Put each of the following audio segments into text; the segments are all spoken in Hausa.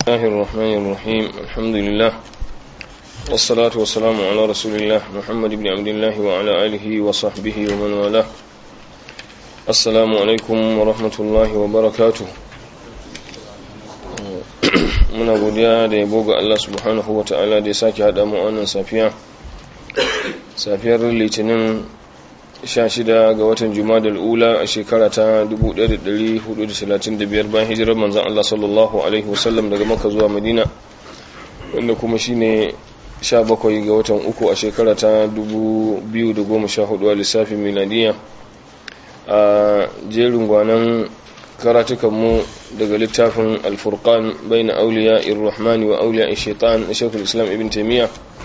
الله الرحمن الرحيم الحمد لله والصلاة والسلام على رسول الله محمد بن عبد الله وعلى آله وصحبه ومن والاه. السلام عليكم ورحمة الله وبركاته. muna godiya da yabo ga Allah subhanahu wa ta'ala da ya sake haɗa mu wannan safiyar litinin 16 ga watan Jumadal Ula a shekara ta 1435 bayan hijirar manzon Allah sallallahu alaihi wasallam daga Makka zuwa Madina, wanda kuma shine 17 ga watan uku a shekara ta 2014 a lissafin miladiya. A jerin gwanan karatukanmu daga littafin Al-Furqan bayna awliya ar-Rahman wa awliya ash-Shaytan na Shaykhul Islam Ibn Taymiyyah,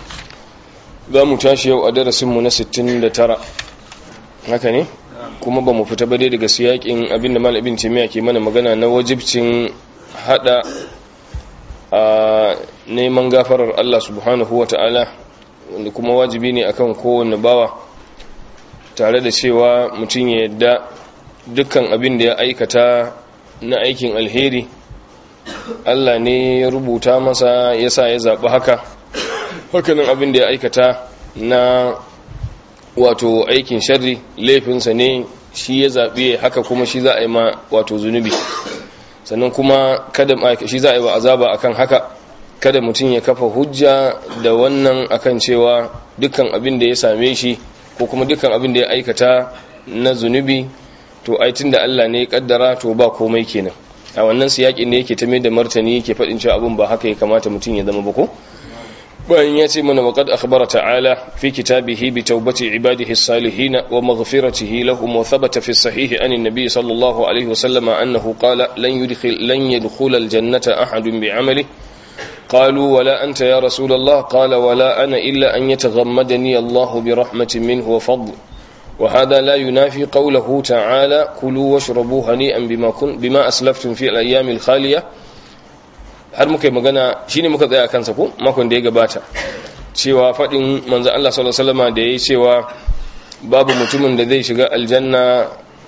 za mu tashi yau a darasinmu na 69. haka ne, kuma ba mu fita ba dai daga siyakin abinda Malam Ibn Taymiyyah ke mana magana na wajibcin hada a neman gafarar Allah subhanahu wata'ala, wanda kuma wajibi ne akan kowanne bawa, tare da cewa mutum ya yadda dukkan abin da ya aikata na aikin alheri Allah ne ya rubuta masa, yasa ya zaɓi hakanan abin da ya aikata na wato aikin sharri laifinsa ne, shi ya zaɓi haka, kuma shi za a yi ma wato zunubi, sannan kuma kada shi za a yi wa azaba akan haka. Kada mutum ya kafa hujja da wannan akan cewa dukkan abin da ya same shi ko kuma dukkan abin da ya aikata na zunubi to aitin da Allah ne ya kaddara to ba komai kenan. A wannan siyakin ne yake ta mai da martani, yake faɗin cewa abin ba haka ya kamata mutum ya zama ba ko. bayan ya ce mana waqad akhbara ta'ala fi kitabihi bi tawbati ibadihi as-salihin wa maghfiratihi lahum, wa thabata fi as-sahih an an-nabi sallallahu alayhi wa sallam annahu qala lan yadkhul al-jannata ahadun bi'amalihi qalu wala anta ya rasul Allah qala wala ana illa an yataghammadani Allah bi rahmatin minhu wa fadl, wa hadha la yunafi qawluhu ta'ala kulu washrabu hani'an bima aslaftum fi al-ayyam al-khaliyah. Har muka yi magana shine muka tsaya kansa ko makon da ya gabata, cewa fadin manzo Allah sallallahu alaihi wasallam da yayi cewa babu mutumin da zai shiga aljanna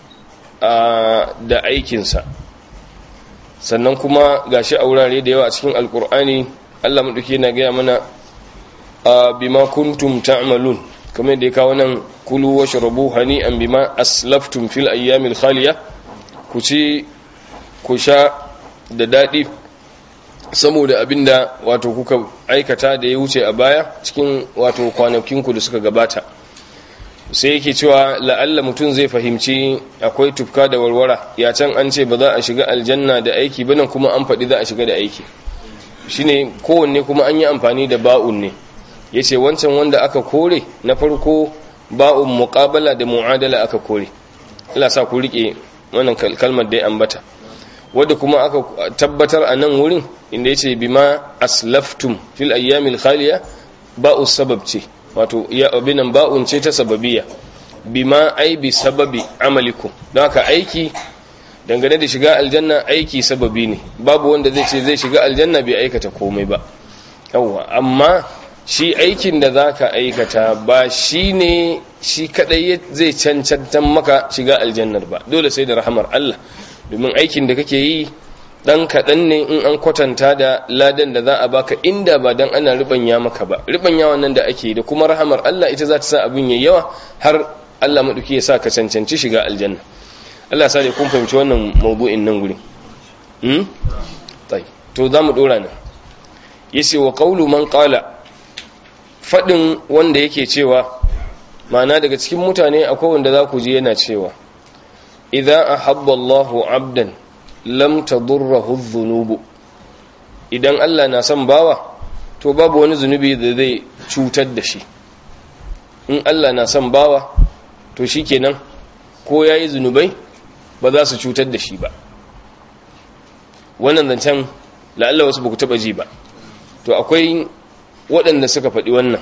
da aikinsa. Sannan kuma gashi a wurare da yawa a cikin alkur'ani Allah madauki yana ga mana bima kuntum ta'malun, kamar da ya kawo nan kulu washrabu hani'an bima aslaftum fil ayyamil khaliya, ku ci ku sha da dadi saboda abinda wato kuka aikata da ya wuce a baya cikin wato kwanakinku da suka gabata. Sai yake cewa la'alla mutum zai fahimci akwai tufka da warwara, ya can an ce ba za a shiga aljanna da aiki ba, nan kuma an faɗi za a shiga da aiki. Shine kowanne kuma an yi amfani da ba'un ne. Yace wancan wanda aka kore na farko ba'un muqabala da mu'adala aka kore. Allah sa ku rike wannan kalmar da ya ambata. Wadda kuma aka tabbatar a nan wurin inda ya ce bima aslaftum fil ayyamil khaliya, ba'u sabab ce, wato ya abinan ba'un ce ta sababiyya, bima ai bi sababi amalikum, don haka aiki dangane da shiga aljanna aiki sababi ne. Babu wanda zai ce zai shiga aljanna bai aikata komai ba, yawwa. Amma shi aikin da zaka aikata ba shi ne shi kadai zai cancantan maka shiga aljannar ba, dole sai da rahamar Allah, domin aikin da kake yi dan kaɗan ne in an kwatanta da ladan da za a baka inda ba dan ana ribanya maka ba. Ribanya wannan da ake da kuma rahamar Allah ita za ta sa abin yayi yawa har Allah maduki ya sa ka cancanci shiga aljanna. Allah sa dai kun fahimci wannan mawdu'in nan guri. To za mu dora nan. Yace wa qawlu man qala, fadin wanda yake cewa, ma'ana daga cikin mutane akwai wanda za ku ji yana cewa idza ahabba Allahu 'abdan lam tadurruhu adh-dhunub, idan Allah na son bawa to babu wani zunubi da zai cutar da shi. In Allah na son bawa to shikenan ko yayi zunubai ba za su cutar da shi ba. Wannan zancen la'alla wasu ba ku taba ji ba. To akwai waɗanda suka faɗi wannan,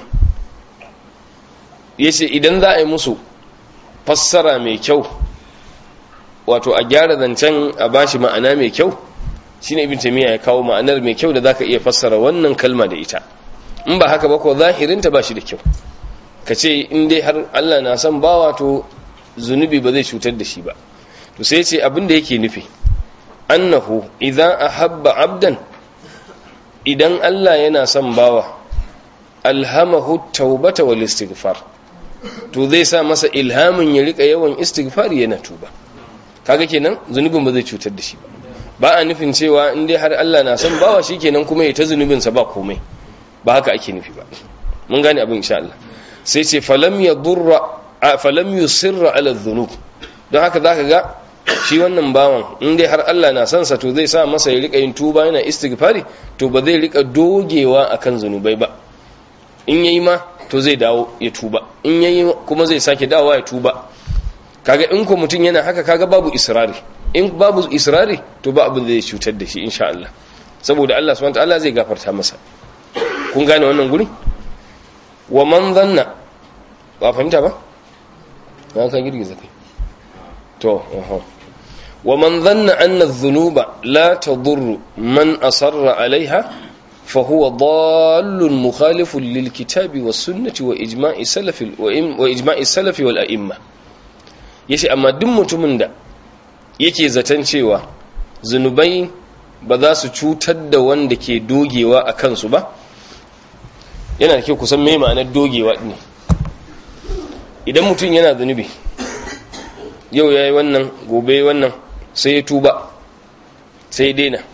yace idan za a yi musu fassara mai kyau, wato a gyara zancen a bashi ma'ana mai kyau, shine Ibn Taymiyyah ya kawo ma'anar mai kyau da zaka iya fassara wannan kalma da ita. In ba haka ba ko zahirinta ba shi da kyau. Kace in dai har Allah na son bawa to zunubi ba zai cutar da shi ba. To sai ce abin da yake nufi annahu idza ahabba abdan idan Allah yana son bawa alhamahu taubata wal istighfar, to zai sa masa ilhamin ya rika yawan istighfar yana tuba. Kaga kenan zunubin ba zai cutar da shi ba a nufin cewa in dai har Allah na son bawa shikenan kuma ya ta zunubin sa ba komai, ba haka ake nufi ba. mun gane abin insha Allah. Sai ce falam yusirra ala dhunub, don haka zaka ga shi wannan bawan in dai har Allah na son sa to zai sa masa ya rika yin tuba yana istighfari, to ba zai rika dogewa akan zunubai ba. In yayi ma to zai dawo ya tuba, in yayi kuma zai sake dawowa ya tuba. Kaga in ko mutun yana haka kaga babu israri, in babu israri to ba abin da zai cutar da shi insha Allah, saboda Allah subhanahu wataala zai gafarta masa. Kun gane wannan guri? Wa man dhanna, ba fahimta ba? Na ka girgiza kai to wa man dhanna anna adh-dhunuba la tadurru man asarra 'alayha fa huwa dallun mukhalifun lil kitabi was sunnati wa ijma'i salafi wal a'imma. Yace amma duk mutumin da yake zaton cewa zunubai ba za su cutar da wanda ke dogewa a kansu ba, yana da kyau kusan me ma'anar dogewa ne. Idan mutum yana zunubi yau yayi wannan gobe wannan sai ya tuba sai ya daina,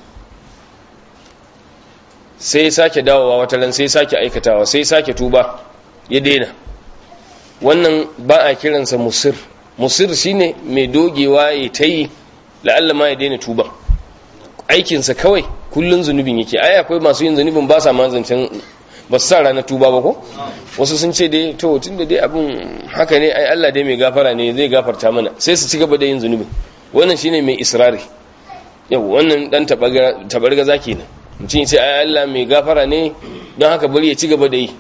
sai ya sake dawowa wata ran sai ya sake aikatawa sai ya sake tuba ya daina, wannan ba a kiransa musir. Musir shine mai dogewa ya tayi la'alla ma ya daina tuba, aikinsa kawai kullun zunubin yake. Ai akwai masu yin zunubin ba sa manzancin ba su sa ranar tuba ba ko wasu sun ce dai to tunda dai abin haka ne ai Allah dai mai gafara ne zai gafarta mana, sai su ci gaba da yin zunubin. Wannan shine mai israri. Yau wannan dan tabarga zaki ne, mutum sai ai Allah mai gafara ne don haka bari ya ci gaba da yi,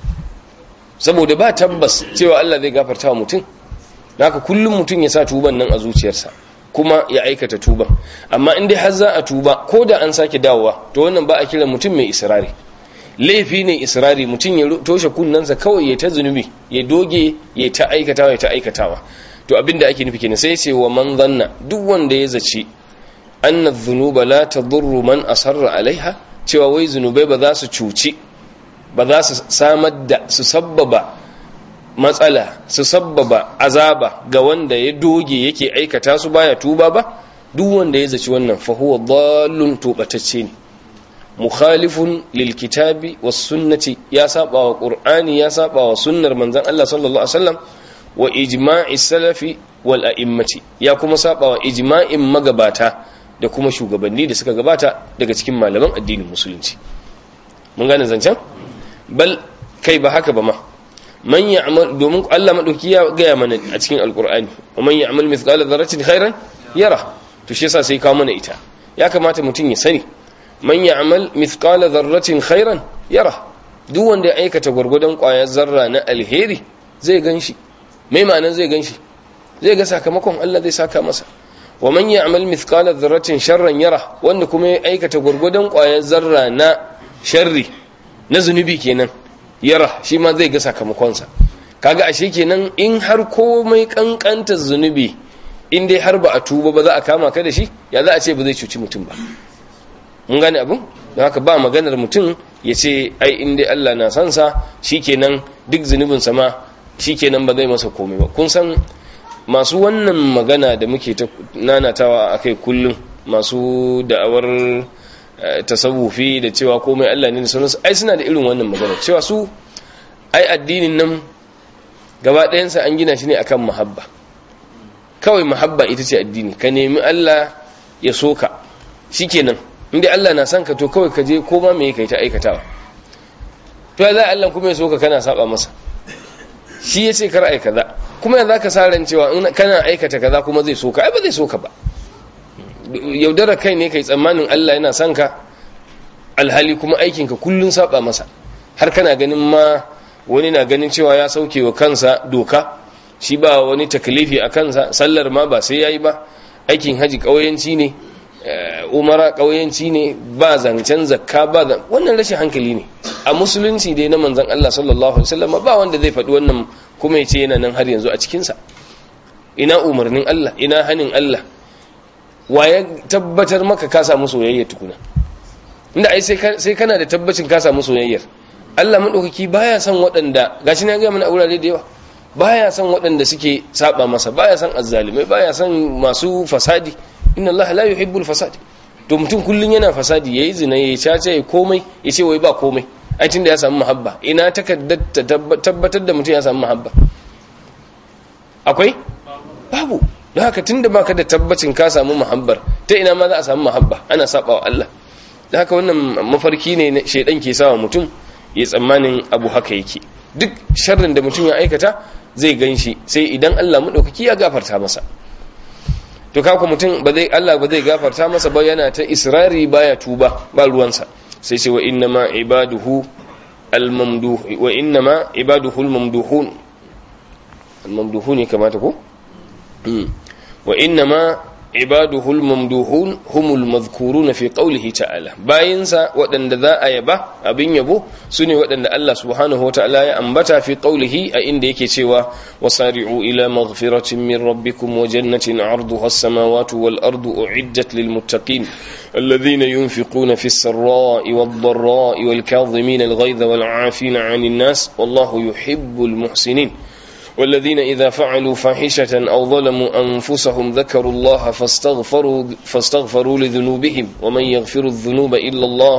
saboda ba tabbas cewa Allah zai gafarta wa mutum. Haka kullum mutum ya sa tuban nan a zuciyarsa kuma ya aikata tuban. Amma in dai har za a tuba ko da an sake dawowa, to wannan ba a kiran mutum mai israri. Laifi ne israri, mutum ya toshe kunnansa kawai ya ta zunubi, ya doge ya ta aikatawa. To abinda ake nufi kenan. Sai ce wa man zanna, duk wanda ya zaci anna dhunuba la tadurru man asarra alaiha, cewa wai zunubai ba za su cuci, ba za su samar da su sabbaba matsala, su sabbaba azaba ga wanda ya doge yake aikata su baya tuba ba, duk wanda ya zaci wannan fa huwa dallun, tubatacce ne, mukhalifun lil kitabi was sunnati, ya saba wa qur'ani ya saba wa sunnar manzon Allah sallallahu alaihi wasallam wa ijma'i salafi wal a'immati, ya kuma saba wa ijma'in magabata da kuma shugabanni da suka gabata daga cikin malaman addinin musulunci. Mun gane zancen? Bal kai ba haka ba ma, man ya'mal, domin Allah madauki ya gaya mana a cikin alqur'ani, wa man ya'mal mithqala dharratin khairan yara. To shi yasa sai kawo mana ita, ya kamata mutum ya sani man ya'mal mithqala dharratin khairan yara, duk wanda ya aikata gurgudan ƙwayar zarra na alheri zai ganshi. Mai ma'anan zai ganshi? Zai ga sakamakon Allah zai saka masa. Wa man ya'mal mithqala dharratin sharran yara, wanda kuma ya aikata gurgudan ƙwayar zarra na sharri na zunubi kenan yara, shi ma zai ga sakamakonsa. Kaga ashe kenan in har komai kankantar zunubi, in dai har ba a tuba ba za a kama ka da shi, ya za a ce ba zai cuci mutum ba. Mun gane abin? Don haka ba maganar mutum ya ce ai in dai Allah na san sa shikenan duk zunubin sa ma shikenan ba zai masa komai ba. Kun san masu wannan magana da muke ta nanatawa akai kullum, masu da'awar tasawufi da cewa komai Allah ne da sunansa, ai suna da irin wannan magana cewa su ai addinin nan gaba ɗayansa an gina shi ne akan mahabba. Kawai mahabba ita ce addini, ka nemi Allah ya soka shikenan. Inda Allah na san ka to kawai ka je koma me kai ta aikatawa. To ya za Allah kuma ya soka kana saba masa? Shi yace kar ai kaza, kuma ya zaka saran cewa in kana aikata kaza kuma zai soka? Ai ba zai soka ba. Yaudara kai ne kai tsammanin Allah yana son ka, alhali kuma aikinka kullun saba masa, har kana ganin ma wani na ganin cewa ya sauke wa kansa doka, shi ba wani taklifi a kansa, sallar ma ba sai yayi ba, aikin haji kauyanci ne, umara kauyanci ne, ba zancen zakka ba wannan rashin hankali ne. A musulunci dai na manzon Allah sallallahu alaihi wasallam ba wanda zai faɗi wannan kuma ya ce yana nan har yanzu a cikin sa. Ina umarnin Allah, ina hanin Allah? Wa ya tabbatar maka ka samu soyayya tukuna? inda ai sai kana da tabbacin ka samu soyayyar. Allah madaukaki baya son waɗanda gashi na ga mana aurare da yawa, baya son waɗanda suke saba masa, baya son azzalimai, baya son masu fasadi. Inna Allah la yuhibbul fasadi. To mutum kullun yana fasadi, yayi zina, yayi caca, yayi komai, yace wai ba komai. Ai tunda ya samu muhabba, ina takaddar tabbatar da mutum ya samu muhabba? Akwai? Babu. Don haka tunda baka da tabbacin ka samu muhabbar, ta ina ma za a samu muhabba? Ana sabawa Allah. Don haka wannan mafarki ne shedan ke sawa mutum ya tsammanin abu haka yake. Duk sharrin da mutum ya aikata zai ganshi sai idan Allah madaukaki ya gafarta masa. To kaka mutum Allah ba zai gafarta masa ba, yana ta israri baya tuba, ba ruwansa. Sai ce wa innama ibaduhu al-mamduh wa innama ibaduhu al-mamduhun al-mamduhun kamata ko wa innama ibaduhu al-mamduhun humul madhkuruna fi qawlihi ta'ala. Bayinsa waɗanda za a yaba abin yabo sune waɗanda Allah subhanahu wata'ala ya ambata fi qawlihi a inda yake cewa wasari'u ila maghfiratin min rabbikum wa jannatin 'arduha as-samawati wal ardu u'iddat lil muttaqin alladhina yunfiquna fis sarra'i wad dharra'i wal kadhimina al ghayza wal 'afina 'anil nas wallahu yuhibbul muhsinin. والذين إذا فعلوا فاحشة أو ظلموا أنفسهم ذكروا الله فاستغفروا لذنوبهم ومن يغفر الذنوب إلا الله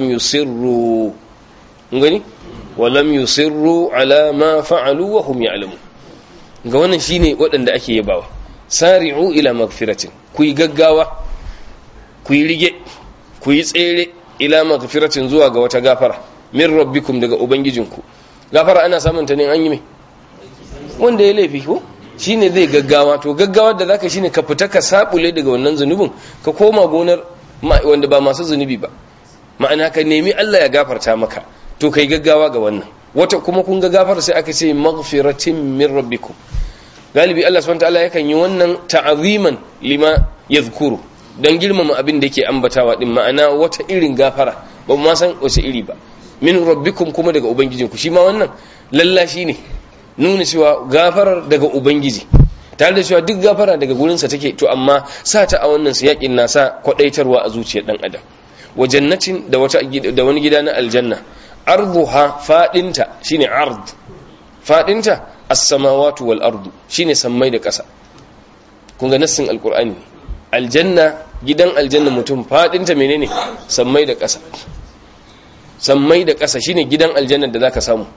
ولم يصروا على ما فعلوا وهم يعلمون. ga wannan shine waɗanda ake yabawa. Sari'u ila magfiratin, ku yi gaggawa, ku yi rige, ku yi tsere ila magfiratin zuwa ga wata gafara min rabbikum daga ubangijinku. Gafara ana samun ta ne an yi mai wanda ya laifi ko shine zai gaggawa. To gaggawar da zaka shine ka fita ka sabule daga wannan zunubin, ka koma gonar wanda ba masu zunubi ba, ma'ana ka nemi Allah ya gafarta maka, to kai gaggawa ga wannan. Wata kuma kun ga gafara sai aka ce maghfiratin min rabbikum. Galibi Allah subhanahu wataala yakan yi wannan ta'aziman lima yadhkuru, dan girmama abin da yake ambatawa din, ma'ana wata irin gafara ba mu san wace iri ba. Min rabbikum kuma daga ubangijinku, shi ma wannan lallashi ne, nuna cewa gafarar daga ubangiji, tare da cewa duk gafara daga gurinsa take, to amma sa ta a wannan siyakin nasa kwadaitarwa a zuciyar dan adam. Wa jannatin da wani gida na aljanna, arduha fadinta shine ard, fadinta as-samawati wal ardu shine sammai da ƙasa. kun ga nassin alqur'ani, aljanna gidan aljanna mutum fadinta menene? Sammai da ƙasa. Sammai da ƙasa shine gidan aljanna da zaka samu.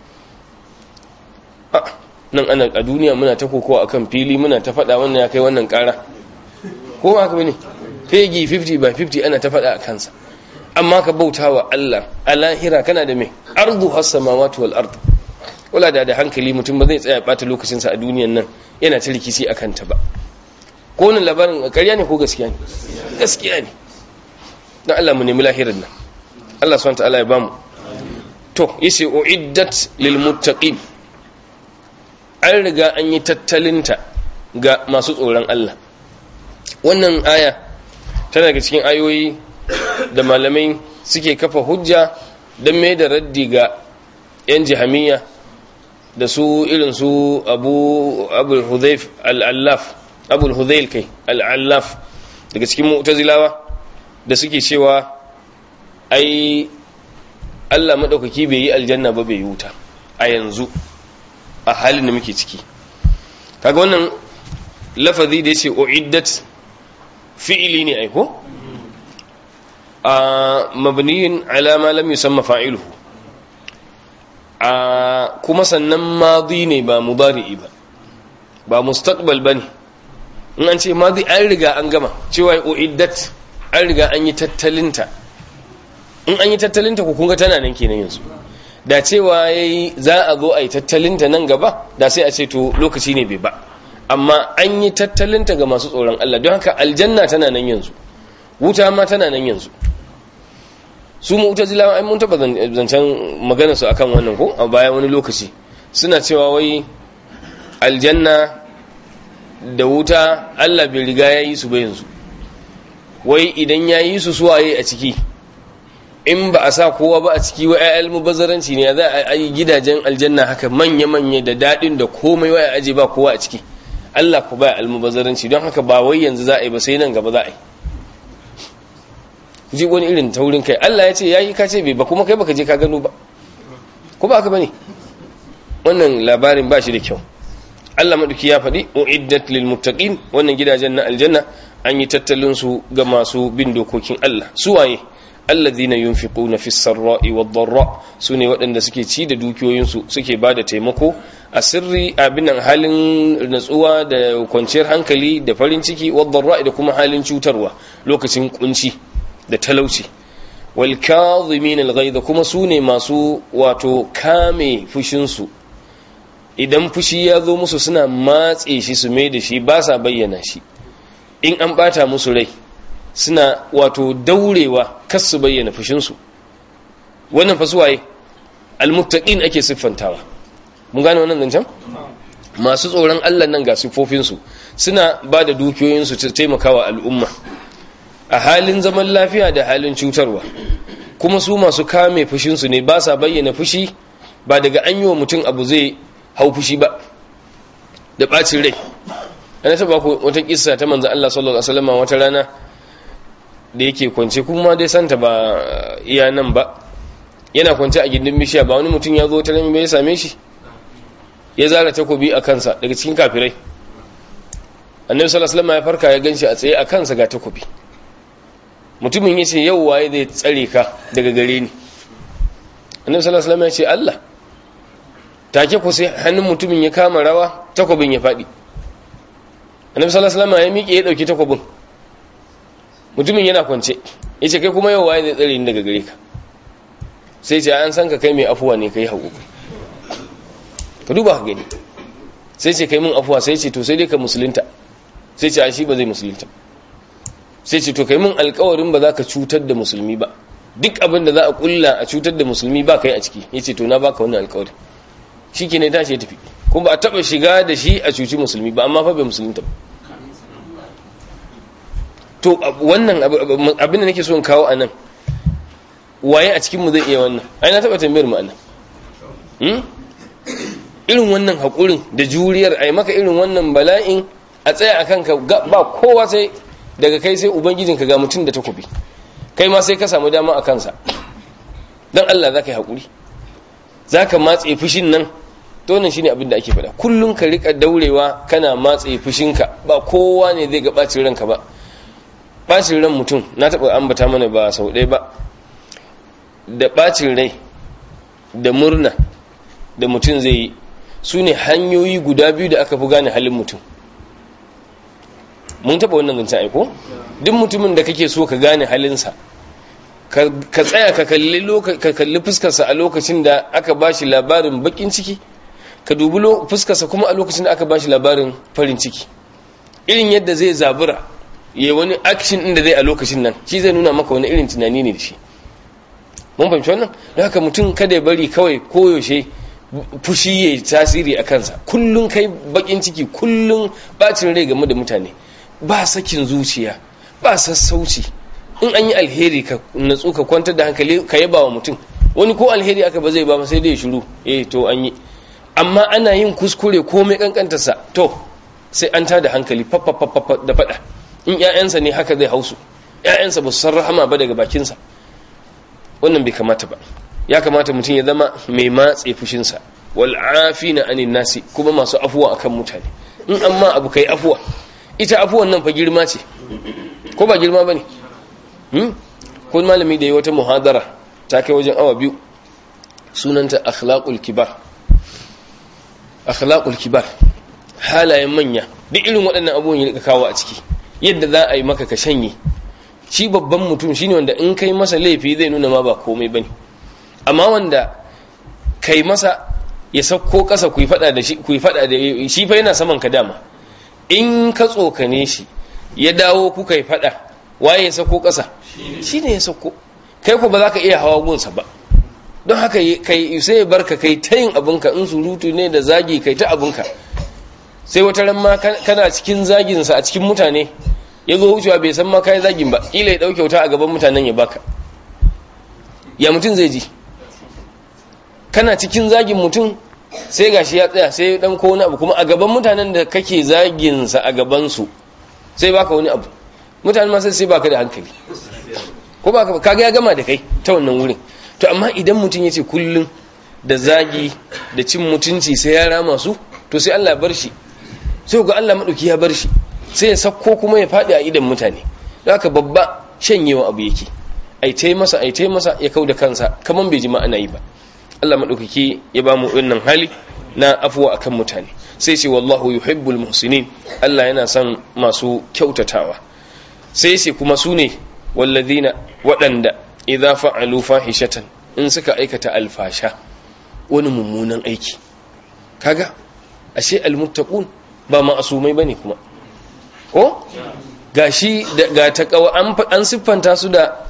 Nan ana a duniya muna ta kokowa akan fili, muna ta faɗa wannan ya kai wannan ƙara, ko haka bane? Fegi 50 by 50 ana ta faɗa a kansa. Amma ka bautawa Allah a lahira kana da me? Ardu has-samawati wal ard. Wala da hankali mutum ba zai tsaya bata lokacin sa a duniyan nan yana ta rikici akan ta ba. Ko wannan labarin ƙarya ne ko gaskiya ne? Gaskiya ne. Dan Allah mu nemi lahirin nan. Allah subhanahu wa ta'ala ya bamu. To yace uiddat lil muttaqin, an riga an yi tattalinta ga masu tsoron Allah. Wannan aya tana daga cikin ayoyi da malamai suke kafa hujja don mai da raddi ga 'yan jihamiya da su irin su abul hudhail kai al'allaf daga cikin mu'tazilawa da suke cewa ai Allah maɗaukaki bai yi aljanna ba, bai yi wuta a yanzu a halin da muke ciki. Kaga wannan lafazi da yace uiddat fi'ili ne aiko a mabniyin ala ma lam yusamma fa'iluhu, a kuma sannan madi ne ba mudari'i ba mustaqbal bane. In an ce madi an riga an gama, cewa uiddat an riga an yi tattalinta. In an yi tattalinta ku kunga tana nan kenan yanzu. Da cewa yayi za a zo a yi tattalinta nan gaba, da sai a ce to lokaci ne bai ba. Amma an yi tattalinta ga masu tsoron Allah, don haka aljanna tana nan yanzu, wuta ma tana nan yanzu. Su mu'tazilawa ai mun taba zancen magana su akan wannan ko a baya wani lokaci, suna cewa wai aljanna da wuta Allah bai riga ya yi su ba yanzu, wai idan ya yi su suwaye a ciki, in ba a sa kowa ba a ciki wa ayyal mubazzaranci ne, za a yi gidajen aljanna haka manya-manya da daɗin da komai wa aje ba kowa a ciki. Allah ku ba almubazzaranci, don haka ba wai yanzu za a yi ba sai nan gaba za a yi. ji wani irin taurin kai. Allah ya ce yayi ka ce bai ba, kuma kai baka je ka gano ba, ko ba haka bane? Wannan labarin ba shi da kyau. Allah maduki ya faɗi uiddat lil muttaqin, wannan gidajen na aljanna an yi tattalin su ga masu bin dokokin Allah. Su waye? alladhina yunfiquna fis sarra'i wad dharra, sune waɗanda suke ci da dukiyoyinsu, suke bada taimako a sirri, abinan halin natsuwa da kwanciyar hankali da farin ciki, wad dharra da kuma halin cutarwa lokacin kunci da talauci. wal kadhimin al ghaiz, kuma sune masu wato kame fushin su, idan fushi ya zo musu suna matse shi su mai da shi, ba sa bayyana shi. In an bata musu rai suna wato daurewa kas su bayyana fushinsu. Wannan fasuwaye almuttaqin ake siffantawa. Mun gane wannan zancen? Masu tsoron Allah nan ga siffofinsu, suna ba da dukiyoyinsu ta taimakawa al'umma a halin zaman lafiya da halin cutarwa, kuma su masu kame fushinsu ne, ba sa bayyana fushi, ba daga an yi wa mutum abu zai hau fushi ba da ɓacin rai. Ana taba ku wata kissa ta manzo Allah sallallahu alaihi wasallam wata rana da yake kwance, kuma dai santa ba iya nan ba, yana kwance a gindin bishiya, ba wani mutum ya zo ta rami bai same shi, ya zara takobi a kansa daga cikin kafirai. Annabi sallallahu alaihi wasallam ya farka ya ganshi a tsaye a kansa ga takobi. Mutumin yace yau waye zai tsare ka daga gare ni? Annabi sallallahu alaihi wasallam ya ce Allah. Take ku sai hannun mutumin ya kama rawa, takobin ya fadi. Annabi sallallahu alaihi wasallam ya miƙe ya dauki takobin. Mutumin yana kwance, yace kai kuma yau waye zai tsare ni daga gare ka? Sai ce an san ka kai mai afuwa ne, kai haƙuri. Ka duba ka gani. Sai ce kai mun afuwa, sai ce to sai dai ka musulunta. Sai ce a shi ba zai musulunta. Sai ce to kai mun alƙawarin ba za ka cutar da musulmi ba, duk abin da za a kulla a cutar da musulmi ba kai a ciki. Yace to na baka wannan alƙawarin. Shikenan tashi ya tafi. Kuma ba a taba shiga da shi a cuci musulmi ba, amma fa bai musulunta ba. To wannan abin da nake so in kawo anan, waye a cikin mu zai iya wannan? Ai na taba tambayar mu anan. Irin wannan hakurin da juriyar, ai maka irin wannan bala'in, a tsaya akan ka ba kowa sai daga kai sai ubangijinka, ga mutum da takobi, kai ma sai ka samu dama a kansa. Dan Allah zaka yi hakuri, zaka matse fushin nan. To wannan shine abin da ake faɗa. Kullun ka rika daurewa kana matse fushinka, ba kowa ne zai ga bacin ranka ba. Bacin ran mutum na taɓa ambata mana ba sau ɗaya ba, da bacin rai da murna da mutum zai yi, su ne hanyoyi guda biyu da aka fi gane halin mutum. Mun taɓa wannan zancen aiko? Duk mutumin da kake so ka gane halinsa, ka tsaya ka kalli fuskarsa a lokacin da aka ba shi labarin bakin ciki, ka dubi fuskarsa kuma a lokacin da aka ba shi labarin farin ciki. Irin yadda zai zabura ya wani action ɗin da zai a lokacin nan, shi zai nuna maka wani irin tunani ne da shi. Mun fahimci wannan? Da haka mutum kada ya bari kawai koyaushe fushi ya yi tasiri a kansa. Kullum kai bakin ciki, kullum bacin rai game da mutane, ba sakin zuciya, ba sassauci. In an yi alheri ka natsu ka kwantar da hankali ka yaba wa mutum. Wani ko alheri aka ba zai ba sai dai ya shiru, to an yi. Amma ana yin kuskure komai kankantarsa, to sai an tada hankali fafafafafa da fada. In ƴaƴansa ne haka zai hausu, ƴaƴansa ba su san rahama ba daga bakinsa. Wannan bai kamata ba. Ya kamata mutum ya zama mai matse fushinsa, wal afina anin nasi, kuma masu afuwa akan mutane. In amma abu kai afuwa, ita afuwan nan fa girma ce, ko ba girma bane? Ko malami da yi wata muhadara ta kai wajen awa 2, sunanta akhlaqul kibar. Akhlaqul kibar, halayen manya, duk irin waɗannan abubuwan ya kawo a ciki. Yadda za a yi maka ka shanye. Shi babban mutum shine wanda in kai masa laifi zai nuna ma ba komai bane, amma wanda kai masa ya sauko ƙasa ku yi fada da shi fa yana saman ka dama. In ka tsokane shi ya dawo kuka yi fada, waye ya sauko ƙasa? Shine ya sauko. Kai ku ba za ka iya hawa gunsa ba. Don haka kai sai barka kai ta yin abinka, in surutu ne da zagi kai ta abinka. Sai wata ran ma kana cikin zaginsa a cikin mutane, ya zo wucewa bai san ma kai zagin ba, kila ya dauke wuta a gaban mutanen ya baka. Ya mutum zai ji? Kana cikin zagin mutum sai gashi ya tsaya sai dan ko wani abu, kuma a gaban mutanen da kake zagin sa a gaban su sai baka wani abu. Mutanen ma sai baka da hankali. ko ba kaga ya gama da kai ta wannan wurin. To amma idan mutum yace kullun da zagi da cin mutunci sai ya rama su, to sai Allah ya bar shi, sai ga Allah madauki ya bar shi, sai ya sako kuma ya fadi a idan mutane. Haka babba shanyewa abu yake, ai tai masa ya kauda kansa kaman bai ji ma ana yi ba. Allah madaukaki ya ba mu wannan hali na afwa akan mutane. Sai ce wallahu yuhibbul muhsinin, Allah yana son masu kyautatawa. Sai ce kuma sune walladhina waɗanda idza fa'alu fahishatan, in suka aikata alfasha, wani mummunan aiki. Kaga ashe almuttaqun ba ma'asumai bane kuma, ko gashi ga takawa an siffanta su da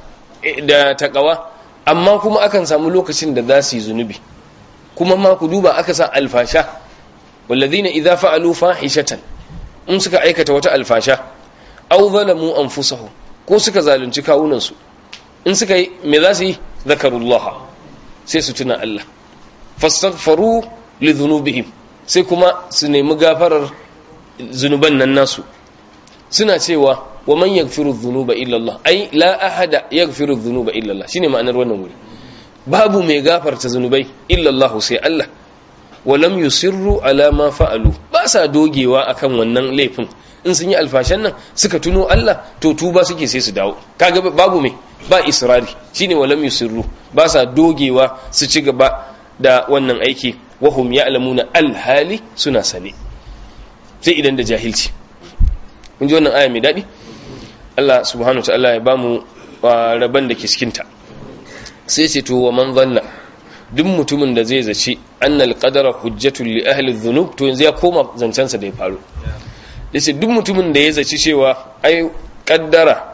takawa, amma kuma akan samu lokacin da za su yi zunubi. Kuma ma ku duba aka sa alfasha, walladhina idza fa'alu fahishatan, in suka aikata wata alfasha, aw zalamu anfusahum, ko suka zalunci kawunan su, in suka yi me za su yi, zakarullah, sai su tuna Allah, fastaghfaru li dhunubihim, sai kuma su nemi gafarar zunuban nan nasu. Suna cewa wa man yaghfiru dhunuba illa Allah, ai la ahada yaghfiru dhunuba illa Allah, shine ma'anar wannan wuri. Babu mai gafarta zunubai illa Allah, sai Allah. Wa lam yusirru ala ma fa'alu, ba sa dogewa akan wannan laifin. In sun yi alfashan nan suka tuno Allah, to tuba suke sai su dawo. Kaga babu mai ba israri, shine wa lam yusirru, ba sa dogewa su ci gaba da wannan aiki. Wa hum ya'lamuna alhali, suna sane, sai idan da jahilci. Kun ji wannan aya mai daɗi? Allah subhanahu wa ta'ala ya bamu rabon da ke cikinta. Sai ce to wa man zanna, duk mutumin da zai zaci annal qadara hujjatul li ahli dhunub, to yanzu ya koma zancensa da ya faru. Yace duk mutumin da ya zaci cewa ai kaddara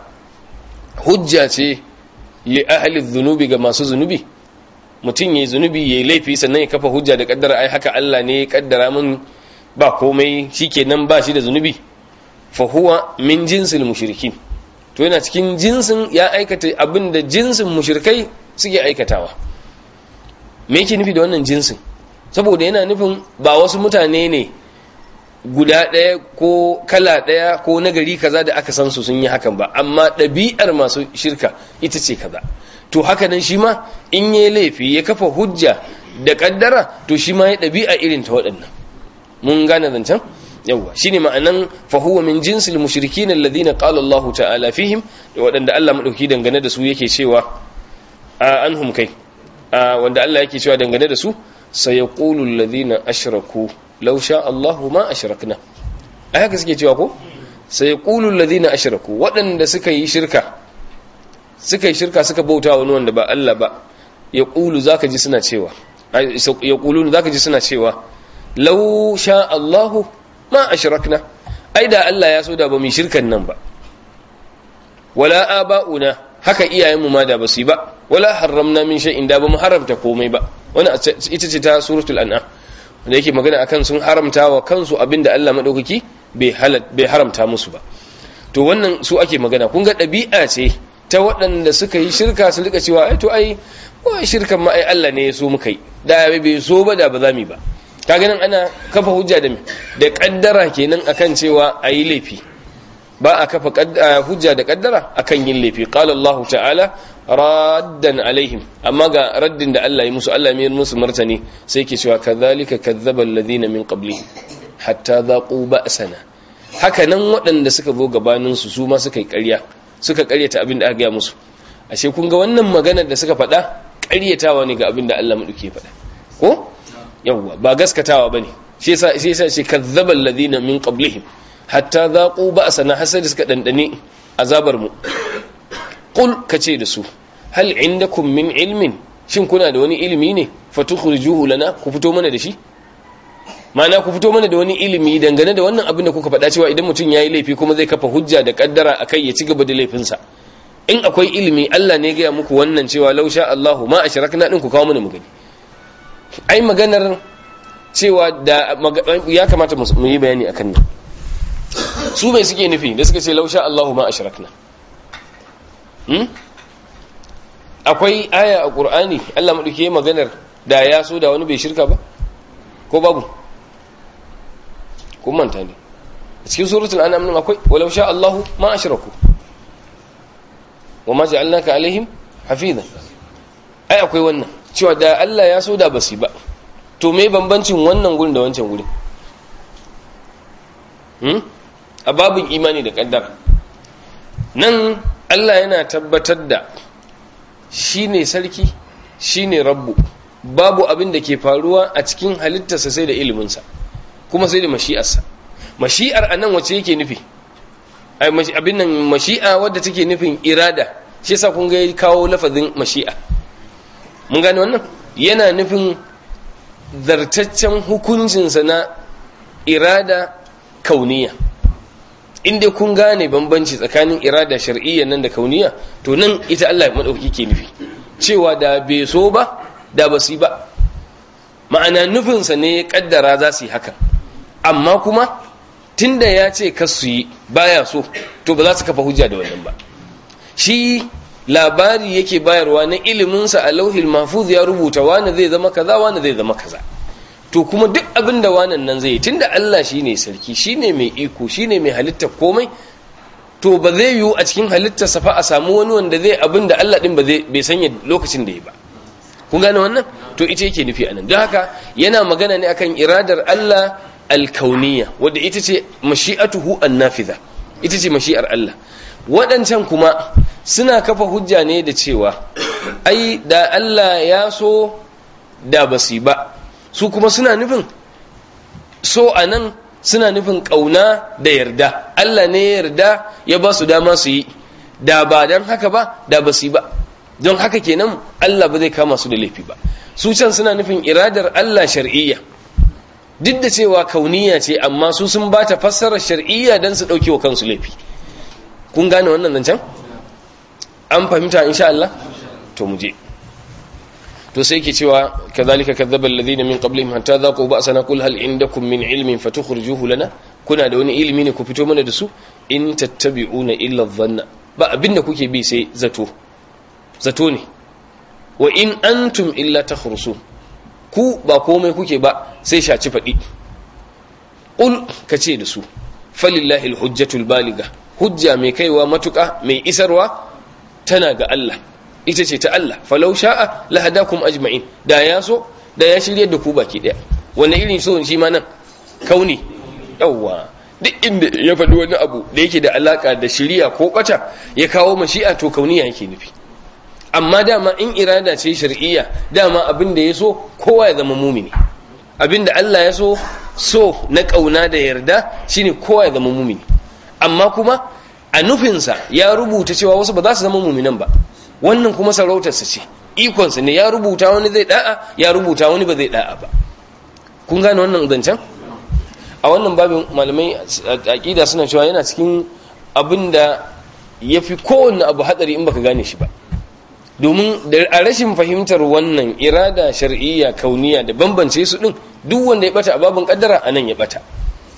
hujja ce li ahli dhunubi, ga masu zunubi. Mutum yayi zunubi yayi laifi sannan ya kafa hujja da kaddara, ai haka Allah ne ya kaddara mun ba komai, shikenan ba shi da zunubi. Fahuwa min jinsil mushrikin, to yana cikin jinsin ya aikata abin da jinsin mushrikai suke aikatawa. Me yake nufi da wannan jinsin? Saboda yana nufin ba wasu mutane ne guda ɗaya ko kala ɗaya ko nagari kaza da aka san su sun yi hakan ba, amma ɗabi'ar masu shirka ita ce kaza. To haka nan shi ma in yi laifi ya kafa hujja da kaddara, to shi ma ya ɗabi'a irin ta waɗannan. Mun gane zancen? yawwa shine ma'anan fa huwa min jinsil mushrikin alladhina qala Allahu ta'ala fihim, wadanda Allah madauki dangane da su yake cewa anhum kai wanda Allah yake cewa dangane da su, sayaqulu alladhina ashraku law sha Allahu ma ashrakna. ai haka suke cewa ko, sayaqulu alladhina ashraku, wadanda suka yi shirka suka bauta wani wanda ba Allah ba, yaqulu zaka ji suna cewa law sha Allahu ma ashrakna, ai da Allah ya so da ba mu shirkan nan ba, wala aba'una, haka iyayenmu ma da basu yi ba, wala harramna min shay'in, da ba mu haramta komai ba. Wannan ita ce ta suratul an'am, wanda yake magana akan sun haramta wa kansu abinda Allah madaukaki bai haramta musu ba. To wannan su ake magana. Kun ga ɗabi'a ce ta waɗanda suka yi shirka su rika cewa ai to ai shirkan ma ai Allah ne ya so muka yi, da bai so ba da ba za mu yi ba. Kaga nan ana kafa hujja da kaddara kenan akan cewa ayi laifi, ba a kafa hujja da kaddara akan yin laifi. Qala Allah ta'ala raddan alaihim, amma ga raddin da Allah ya musu, Allah ya musu martani, sai yake cewa kadhalika kadzdzaba alladhina min qablihim hatta dhaqu ba'sana. Haka nan waɗanda suka zo gabanin su ma suka yi ƙarya, suka ƙaryata abin da aka ga musu. Ashe kun ga wannan maganar da suka faɗa ƙaryatawa ne ga abin da Allah maduke faɗa, ko yawwa ba gaskatawa bane. Shi yasa shi kadzdzaba alladhina min qablihim hatta dhaqu ba'sana, hasad suka dandane azabar mu. Qul kace da su, hal indakum min ilmin, shin kuna da wani ilimi ne, fatukhrijuhu lana, ku fito mana da shi. Ma'ana ku fito mana da wani ilimi dangane da wannan abin da kuka faɗa cewa idan mutum yayi laifi kuma zai kafa hujja da kaddara akai ya ci gaba da laifinsa. In akwai ilimi, Allah ne ya ga muku wannan cewa law sha Allahu ma ashrakna din, ku kawo mana mu gani. Ai maganar cewa da ya kamata mu yi bayani akan nan. Su bai suke nufi da suka ce law sha Allahu ma ashrakna. Akwai aya a Qur'ani Allah madauke maganar da ya so da wani bai shirka ba, ko babu? Kun manta ne a cikin suratul an'am nan akwai walau sha Allahu ma ashraku. wa ma ja'alnaka alaihim hafiza. Ai akwai wannan cewa da Allah ya so da basi ba. To me bambancin wannan gurin da wancan gurin? A babin imani da kaddara nan Allah yana tabbatar da shi ne sarki, shi ne rabbu, babu abin da ke faruwa a cikin halittarsa sai da iliminsa kuma sai da mashi'arsa. Mashi'ar a nan wace yake nufi? Abin nan mashi'a wadda take nufin irada, shi yasa kun ga kawo lafazin mashi'a. Mun gane wannan? Yana nufin zartaccen hukuncinsa na irada kauniya. Inda kun gane bambanci tsakanin irada shar'iyya nan da kauniya, to nan ita Allah madaukaki ke nufi cewa da bai so ba da basu ba. Ma'ana nufinsa ne ya kaddara za su yi hakan, amma kuma tunda ya ce kasu yi baya so, to ba za su kafa hujja da wannan ba. Shi labari yake bayarwa na iliminsa a lauhil mahfuz, ya rubuta wani zai zama kaza, wani zai zama kaza. To kuma duk abin da wannan nan zai yi, tunda Allah shine sarki, shine mai iko, shine mai halitta komai, to ba zai yiwu a cikin halittar sa fa a samu wani wanda zai abin da Allah din bai sanya lokacin da yi ba. Kun gane wannan? To ita yake nufi anan. Don haka yana magana ne akan iradar Allah alkauniya, wadda ita ce mashi'atuhu annafiza, ita ce mashi'ar Allah. Waɗancan kuma suna kafa hujja ne da cewa ai da Allah ya so da basi ba. Su kuma suna nufin so a nan suna nufin ƙauna da yarda. Allah ne ya yarda ya ba su dama su yi, da ba don haka ba da ba su yi ba. Don haka kenan Allah ba zai kama su da laifi ba. Su can suna nufin iradar Allah shar'iyya, duk da cewa kauniya ce, amma su sun ba ta fassarar shar'iyya don su ɗauke wa kansu laifi. Kun gane wannan nan can? An fahimta insha Allah? To mu je. To sai ke cewa kadhalika kadzdzaba alladhina min qablihim hatta dhaqu ba'sana qul hal indakum min ilmin fatukhrijuhu lana, kuna da wani ilimi ne ku fito mana da su? In tattabi'una illa dhanna, ba abinda kuke bi sai zato ne. Wa in antum illa takhrusun, ku ba komai kuke ba sai shaci fadi. Qul kace da su falillahi alhujjatul baligha, hujja mai kaiwa matuka mai isarwa tana ga Allah, ita ce ta Allah. Falau sha'a lahadakum ajma'in, da ya so da ya shirye da ku baki daya. Wannan irin so shi ma nan kauni. Yawwa, duk inda ya faɗi wani abu da yake da alaka da shiriya ko bata ya kawo mashi'a, to kauniya yake nufi. Amma dama in irada ce shar'iyya, dama abin da ya so kowa ya zama mumini. Abin da Allah ya so na kauna da yarda shine kowa ya zama mumini. Amma kuma a nufinsa ya rubuta cewa wasu ba za su zama muminan ba. Wannan kuma sarautarsa ce, ikonsa ne, ya rubuta wani zai da'a, ya rubuta wani ba zai da'a ba. Kun gane wannan zancen? A wannan babin malamai aqida suna cewa yana cikin abin da yafi kowanne abu hadari in baka gane shi ba. Domin da a rashin fahimtar wannan irada shar'iyya kauniya da bambance su din, duk wanda ya bata a babin kaddara anan ya bata.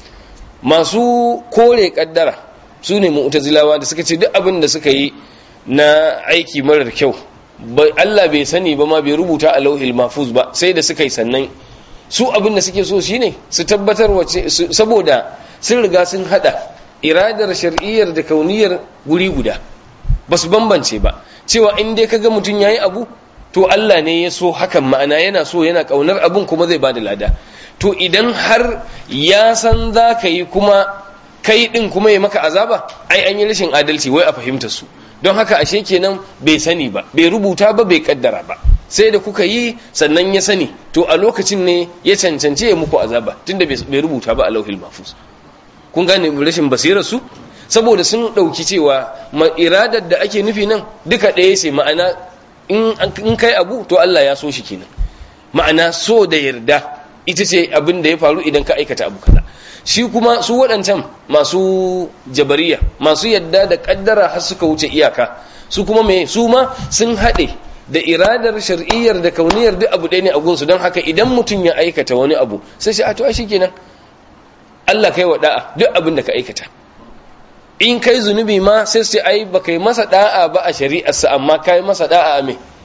Masu kore kaddara su ne mu'tazilawa da suka ce duk abin da suka yi na aiki marar kyau Allah bai sani ba, ma bai rubuta a lauhil mahfuz ba, sai da suka yi sannan. Su abin da suke so shine su tabbatar wace, saboda sun riga sun hada iradar shar'iyyar da kauniyar guri guda, ba su bambance ba cewa in dai kaga mutum yayi abu to Allah ne ya so hakan, ma'ana yana so, yana kaunar abun kuma zai bada lada. To idan har ya san za ka yi kuma kai din kuma ya maka azaba, ai an yi rashin adalci wai a fahimtar su. Don haka ashe kenan bai sani ba, bai rubuta ba, bai kaddara ba, sai da kuka yi sannan ya sani, to a lokacin ne ya cancance ya muku azaba, tunda bai rubuta ba a lauhil mahfuz. Kun gane rashin basirar su? Saboda sun dauki cewa iradar da ake nufi nan duka ɗaya ce, ma'ana in kai abu to Allah ya so shi kenan. Ma'ana so da yarda ita ce abin da ya faru idan ka aikata abu kaza. Shi kuma su waɗancan masu jabariya, masu yadda da ƙaddara har suka wuce iyaka, su kuma su ma sun haɗe da iradar shar'iyyar da kauniyar duk abu ɗaya ne a gunsu. Don haka idan mutum ya aikata wani abu sai shi a to shi kenan Allah kai wa da'a duk abin da ka aikata. In kai zunubi ma sai sai ai ba kai masa da'a ba a shari'arsa, amma kai masa da'a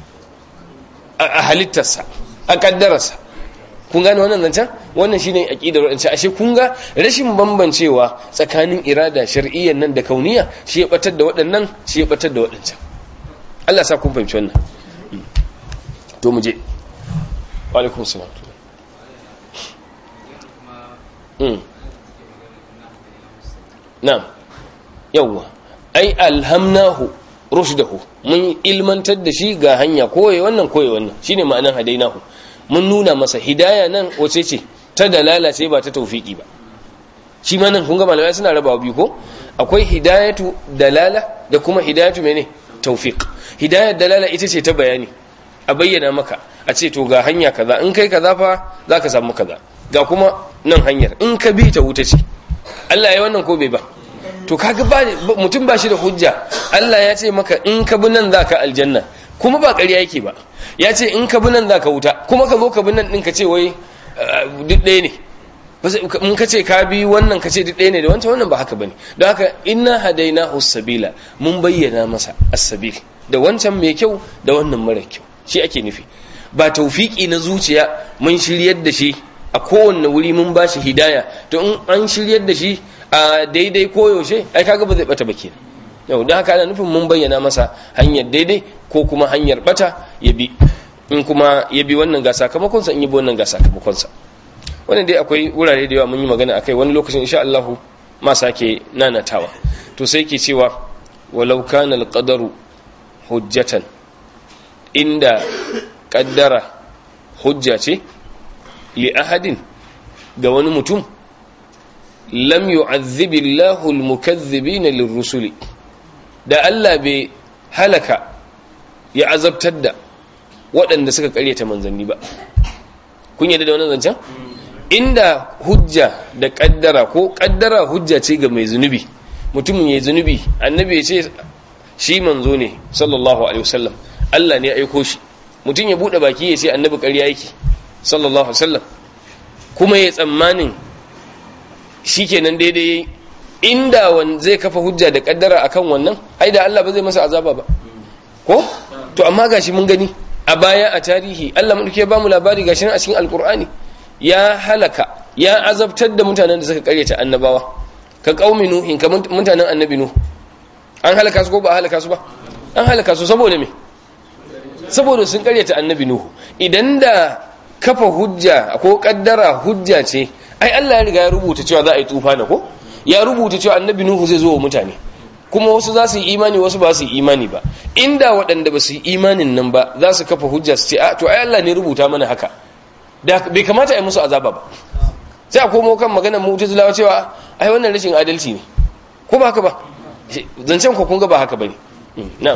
a halittarsa, a ƙaddararsa. Kun gane wannan zancen? Wannan shine aqidar wadancan. Ashe kun ga rashin bambancewa tsakanin irada shar'iyyan nan da kauniya shi ya batar da waɗannan, shi ya batar da waɗancan. Allah sa kun fahimci wannan. To mu je. Wa alaikum salam. Na'am. Yawwa. Ai alhamnahu rushdahu. Mun ilmantar da shi ga hanya koye wannan shine ma'anar hadainahu. Mun nuna masa hidaya nan wace ce ta dalala ce ba ta tawfiki ba. Shi ma nan kun ga malamai suna rabawa biyu ko akwai hidayatu dalala da kuma hidayatu mene tawfiq. Hidayat dalala ita ce ta bayani a bayyana maka a ce to ga hanya kaza in kai kaza fa zaka samu kaza ga kuma nan hanyar in ka bi ta wuta ce. Allah ya wannan ko bai ba to kaga ba mutum ba shi da hujja. Allah ya ce maka in ka bi nan zaka aljanna kuma ba ƙarya yake ba. Ya ce in ka bi nan zaka wuta kuma ka zo ka bi nan din ka ce wai duk ɗaya ne. In ka ce ka bi wannan ka ce duk ɗaya ne da wancan wannan ba haka bane. Don haka inna hadainahu sabila mun bayyana masa as-sabil da wancan mai kyau da wannan mara kyau shi ake nufi. Ba tawfiki na zuciya mun shiryar da shi a kowanne wuri mun ba shi hidaya to in an shiryar da shi a daidai koyaushe ai kaga ba zai bata ba kenan. Yau don haka ana nufin mun bayyana masa hanyar daidai ko kuma hanyar bata ya bi, in kuma ya bi wannan ga sakamakonsa in yi bi wannan ga sakamakonsa. Wannan dai akwai wurare da yawa mun yi magana akai wani lokacin insha Allah ma sake nanatawa. To sai ke cewa walau kana alqadaru hujjatan, inda kaddara hujja ce li ahadin ga wani mutum lam yu'adhib Allahu al-mukaththibina lirrusuli, da Allah bai halaka ya azabtar da waɗanda suka ƙaryata manzanni ba. Kun yarda da wannan zancen? Inda hujja da kaddara ko kaddara hujja ce ga mai zunubi, mutumin yayi zunubi annabi ya ce shi manzo ne sallallahu alaihi wasallam Allah ne ya aiko shi, mutum ya bude baki ya ce annabi ƙarya yake sallallahu alaihi wasallam kuma ya tsammanin shikenan daidai yayi, inda zai kafa hujja da kaddara akan wannan ai da Allah ba zai masa azaba ba ko to amma gashi mun gani a baya a tarihi Allah mun ke ba mu labari gashi a cikin alqur'ani ya halaka ya azabtar da mutanen da suka karyata annabawa ka qaumi nuhin ka mutanen annabi nuh an halaka su ko ba halaka su ba an halaka su saboda me saboda sun karyata annabi nuh. Idan da kafa hujja ko kaddara hujja ce ai Allah ya riga ya rubuta cewa za a yi tufana ko ya rubuta cewa annabi nuh zai zo wa mutane kuma wasu za su yi imani wasu ba su yi imani ba. Inda waɗanda ba su yi imanin nan ba za su kafa hujja su ce a to ai Allah ne rubuta mana haka da bai kamata a yi musu azaba ba, sai a komo kan maganar mu'tazilawa cewa ai wannan rashin adalci ne ko ba haka ba. Zancen ko kun ga ba haka bane. Na'am.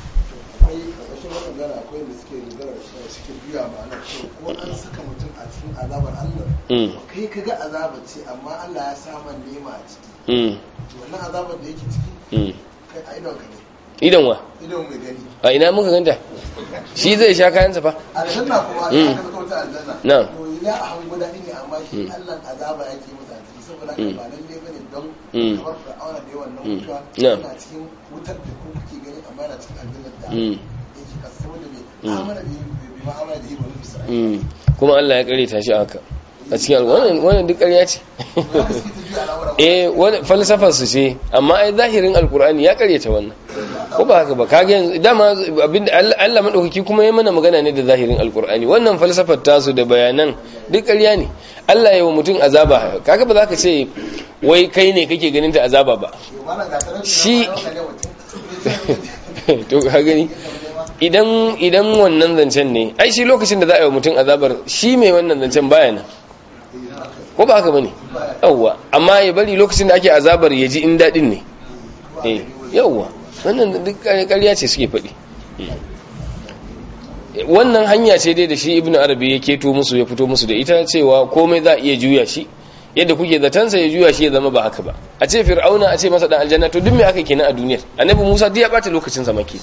Akwai da suke rigara suke biya ma'ana ko an saka mutum a cikin azabar Allah kai kaga azaba ce amma Allah ya sama nema a ciki wannan azabar da yake ciki kai a idon ka ne. Idon wa? Idon mai gani. A ina muka ganta? Shi zai sha kayansa fa. Aljanna kuma aka saka wata aljanna. Na'am. To ya a hango da ne amma shi Allah azaba yake masa a ciki saboda haka ba lalle bane don kamar Fir'auna da yawan nan mutuwa yana cikin wutar da ku kuke gani amma yana cikin aljanna da yake kasa saboda bai amana da bai ma'amala da yi wani Isra'ila. Kuma Allah ya kare ta shi haka a cikin wannan duk ƙarya ce. Wani falsafar su ce amma ai zahirin alkur'ani ya karyata wannan ko ba haka ba. Kage yanzu dama abinda Allah madaukaki kuma ya mana magana ne da zahirin alkur'ani. Wannan falsafar tasu da bayanan duk ƙarya ne. Allah ya wa mutum azaba kaga ba za ka ce wai kai ne kake ganin ta azaba ba shi to ka gani idan wannan zancen ne ai shi lokacin da za a yi wa mutum azabar shi mai wannan zancen baya nan ko ba haka bane yawwa amma ya bari lokacin da ake azabar ya ji in dadin ne yawwa wannan duk ƙarya ce suke faɗi. Wannan hanya ce dai da shi ibnu arabi ya keto musu ya fito musu da ita cewa komai za a iya juya shi yadda kuke zatansa ya juya shi ya zama ba haka ba. A ce fir'auna a ce masa dan aljanna to duk me aka kenan a duniyar annabi Musa duk ya bata lokacin sa maki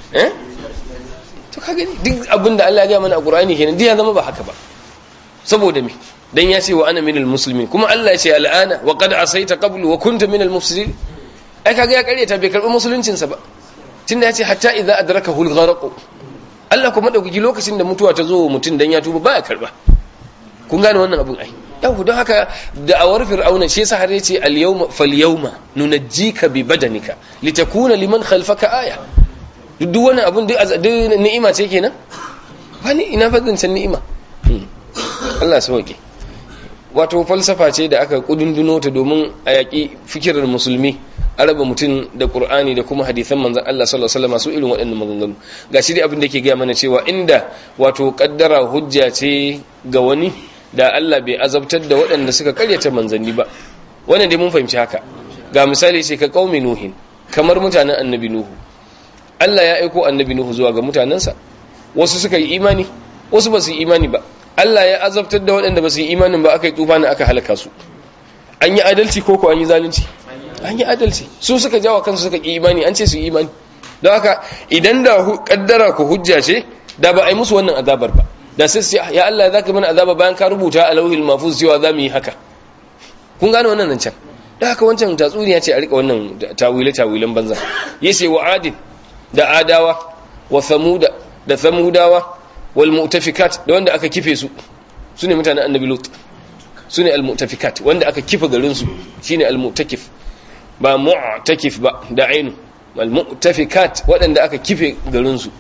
to ka gani duk abin da Allah ya ga mana a Qur'ani kenan duk ya zama ba haka ba saboda me dan ya ce wa ana minal muslimin kuma Allah ya ce al'ana wa qad asaita qablu wa kunta minal mufsidin. Ai kaga ya karyata bai karbi musuluncin sa ba tunda ya ce hatta idza adrakahu al-gharq. Allah kuma dauki lokacin da mutuwa ta zo mutum dan ya tuba baya karba. Kun gane wannan abun ai yau don haka da'awar fir'auna shi yasa har yace al-yawma fal-yawma nunajjika bi badanika litakuna liman khalfaka aya. duk wani abun duk ni'ima ce kenan wani ina fadin san ni'ima Allah sauke wato falsafa ce da aka kudunduno ta domin a yaƙi fikirar musulmi a raba mutum da Qur'ani da kuma hadisan manzon Allah sallallahu alaihi wasallam su irin waɗannan maganganu gashi dai abin da yake ga mana cewa inda wato kaddara hujja ce ga wani da Allah bai azabtar da waɗanda suka karyata manzanni ba wannan dai mun fahimci haka ga misali sai ka qaumi nuhin kamar mutanen annabi nuhu Allah ya aiko annabi nuhu zuwa ga mutanansa wasu suka yi imani wasu ba su yi imani ba Allah ya azabtar da waɗanda ba su yi imanin ba aka yi tufana aka halaka su an yi adalci ko an yi zalunci an yi adalci su suka jawa kansu suka ƙi imani an ce su yi imani don haka idan da kaddara ku hujja ce da ba a yi musu wannan azabar ba da sai su ya Allah za ka mana azaba bayan ka rubuta a lauhil mahfuz cewa za mu yi haka kun gane wannan nan can da haka wancan tatsuniya ce a rika wannan tawilan banza yace wa adin da adawa wa samuda da samudawa wal mu'tafikat da wanda aka kife su sune mutanen annabi lut sune al mu'tafikat wanda aka kifa garin su shine al mu'takif ba mu'takif ba da ainu al mu'tafikat wadanda aka kife garin su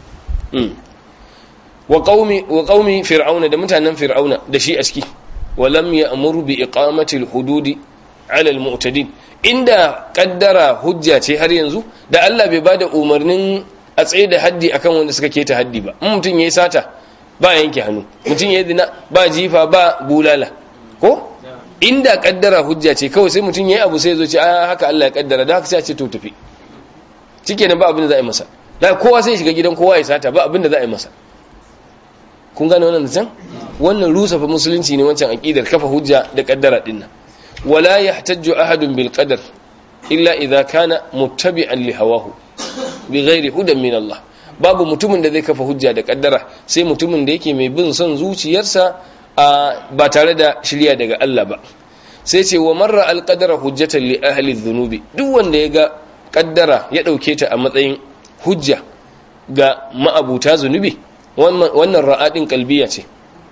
wa qaumi fir'auna da mutanen fir'auna da shi a ciki wa lam ya'mur bi iqamati al hududi ala al mu'tadin inda kaddara hujja ce har yanzu da Allah bai bada umarnin a tsaye da haddi akan wanda suka keta haddi ba mutum yayi sata ba yanke hannu mutum yayi zina ba jifa ba bulala ko inda kaddara hujja ce kawai sai mutum yayi abu sai zo ce haka Allah ya kaddara da haka sai a ce to tafi shikenan ba abin da za a yi masa da kowa sai shiga gidan kowa ya sata ba abin da za a yi masa kun gane wannan can wannan rusa fa musulunci ne wancan aqidar kafa hujja da kaddara dinnan wala yahtajju ahadun bil qadar illa idza kana muttabi'an li hawahu bighairi hudan min Allah babu mutumin da zai kafa hujja da kaddara sai mutumin da yake mai bin son zuciyarsa ba tare da shirya daga Allah ba sai ce wa marra al qadara hujjatan li ahli dhunubi duk wanda ya ga kaddara ya dauke ta a matsayin hujja ga ma'abuta zunubi wannan ra'adin kalbiya ce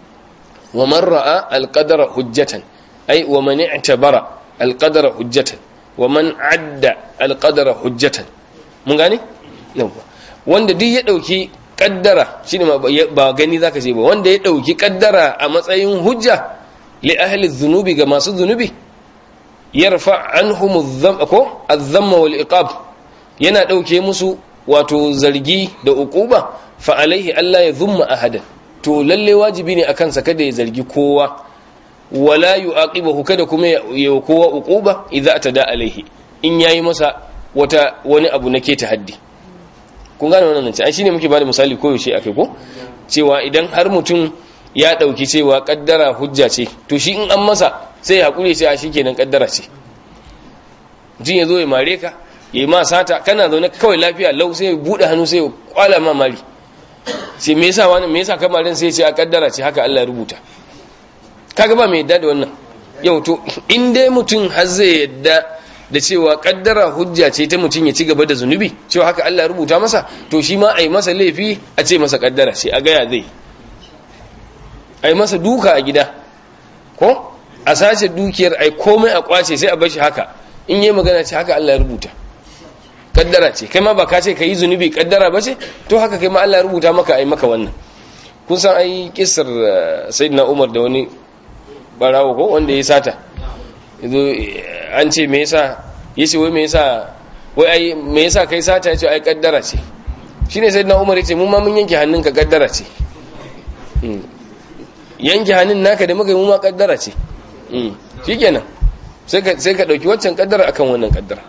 wa man ra'a al qadara hujjatan ay wa man i'tabara al qadara hujjatan wa man adda al qadara hujjatan mun gane wanda duk ya dauki kaddara shine ba gani zaka ce ba wanda ya dauki kaddara a matsayin hujja li ahli dhunubi ga masu dhunubi yarfa anhum adh-dhamma wal iqab yana dauke musu wato zargi da uquba fa alaihi alla yadhumma ahadan to lalle wajibi ne akan sa kada ya zargi kowa wala yu'aqibahu kada kuma ya kowa uquba idza atada alaihi in yayi masa wani abu na keta haddi kun gane wannan ce ai shine muke bada misali koyaushe akai ko cewa idan har mutum ya dauki cewa kaddara hujja ce to shi in an masa sai ya hakuri sai a shikenan kaddara ce mutum ya zo ya mare ka yayi ma sata kana zaune kawai lafiya lau sai ya bude hannu sai ya kwala ma mari sai me yasa kamarin sai ya ce a kaddara ce haka Allah ya rubuta kaga ba mai yadda da wannan yau to in dai mutum har zai yadda da cewa kaddara hujja ce ta mutum ya ci gaba da zunubi cewa haka Allah ya rubuta masa to shi ma ai masa laifi a ce masa kaddara ce a gaya zai ai masa duka a gida ko a sace dukiyar ai komai a kwace sai a bar shi haka in yi magana ce haka Allah ya rubuta kaddara ce kai ma ba ka ce ka yi zunubi kaddara ba ce to haka kai ma Allah ya rubuta maka ai maka wannan kun san ai kissar sayyidina Umar da wani barawo ko wanda ya sata yazo an ce me yasa yace wai me yasa kai sata yace ai kaddara ce shine sayyidina Umar yace mun ma mun yanke hannunka kaddara ce yanke hannun naka da muka yi mu ma kaddara ce shikenan sai ka dauki waccan kaddara akan wannan kaddara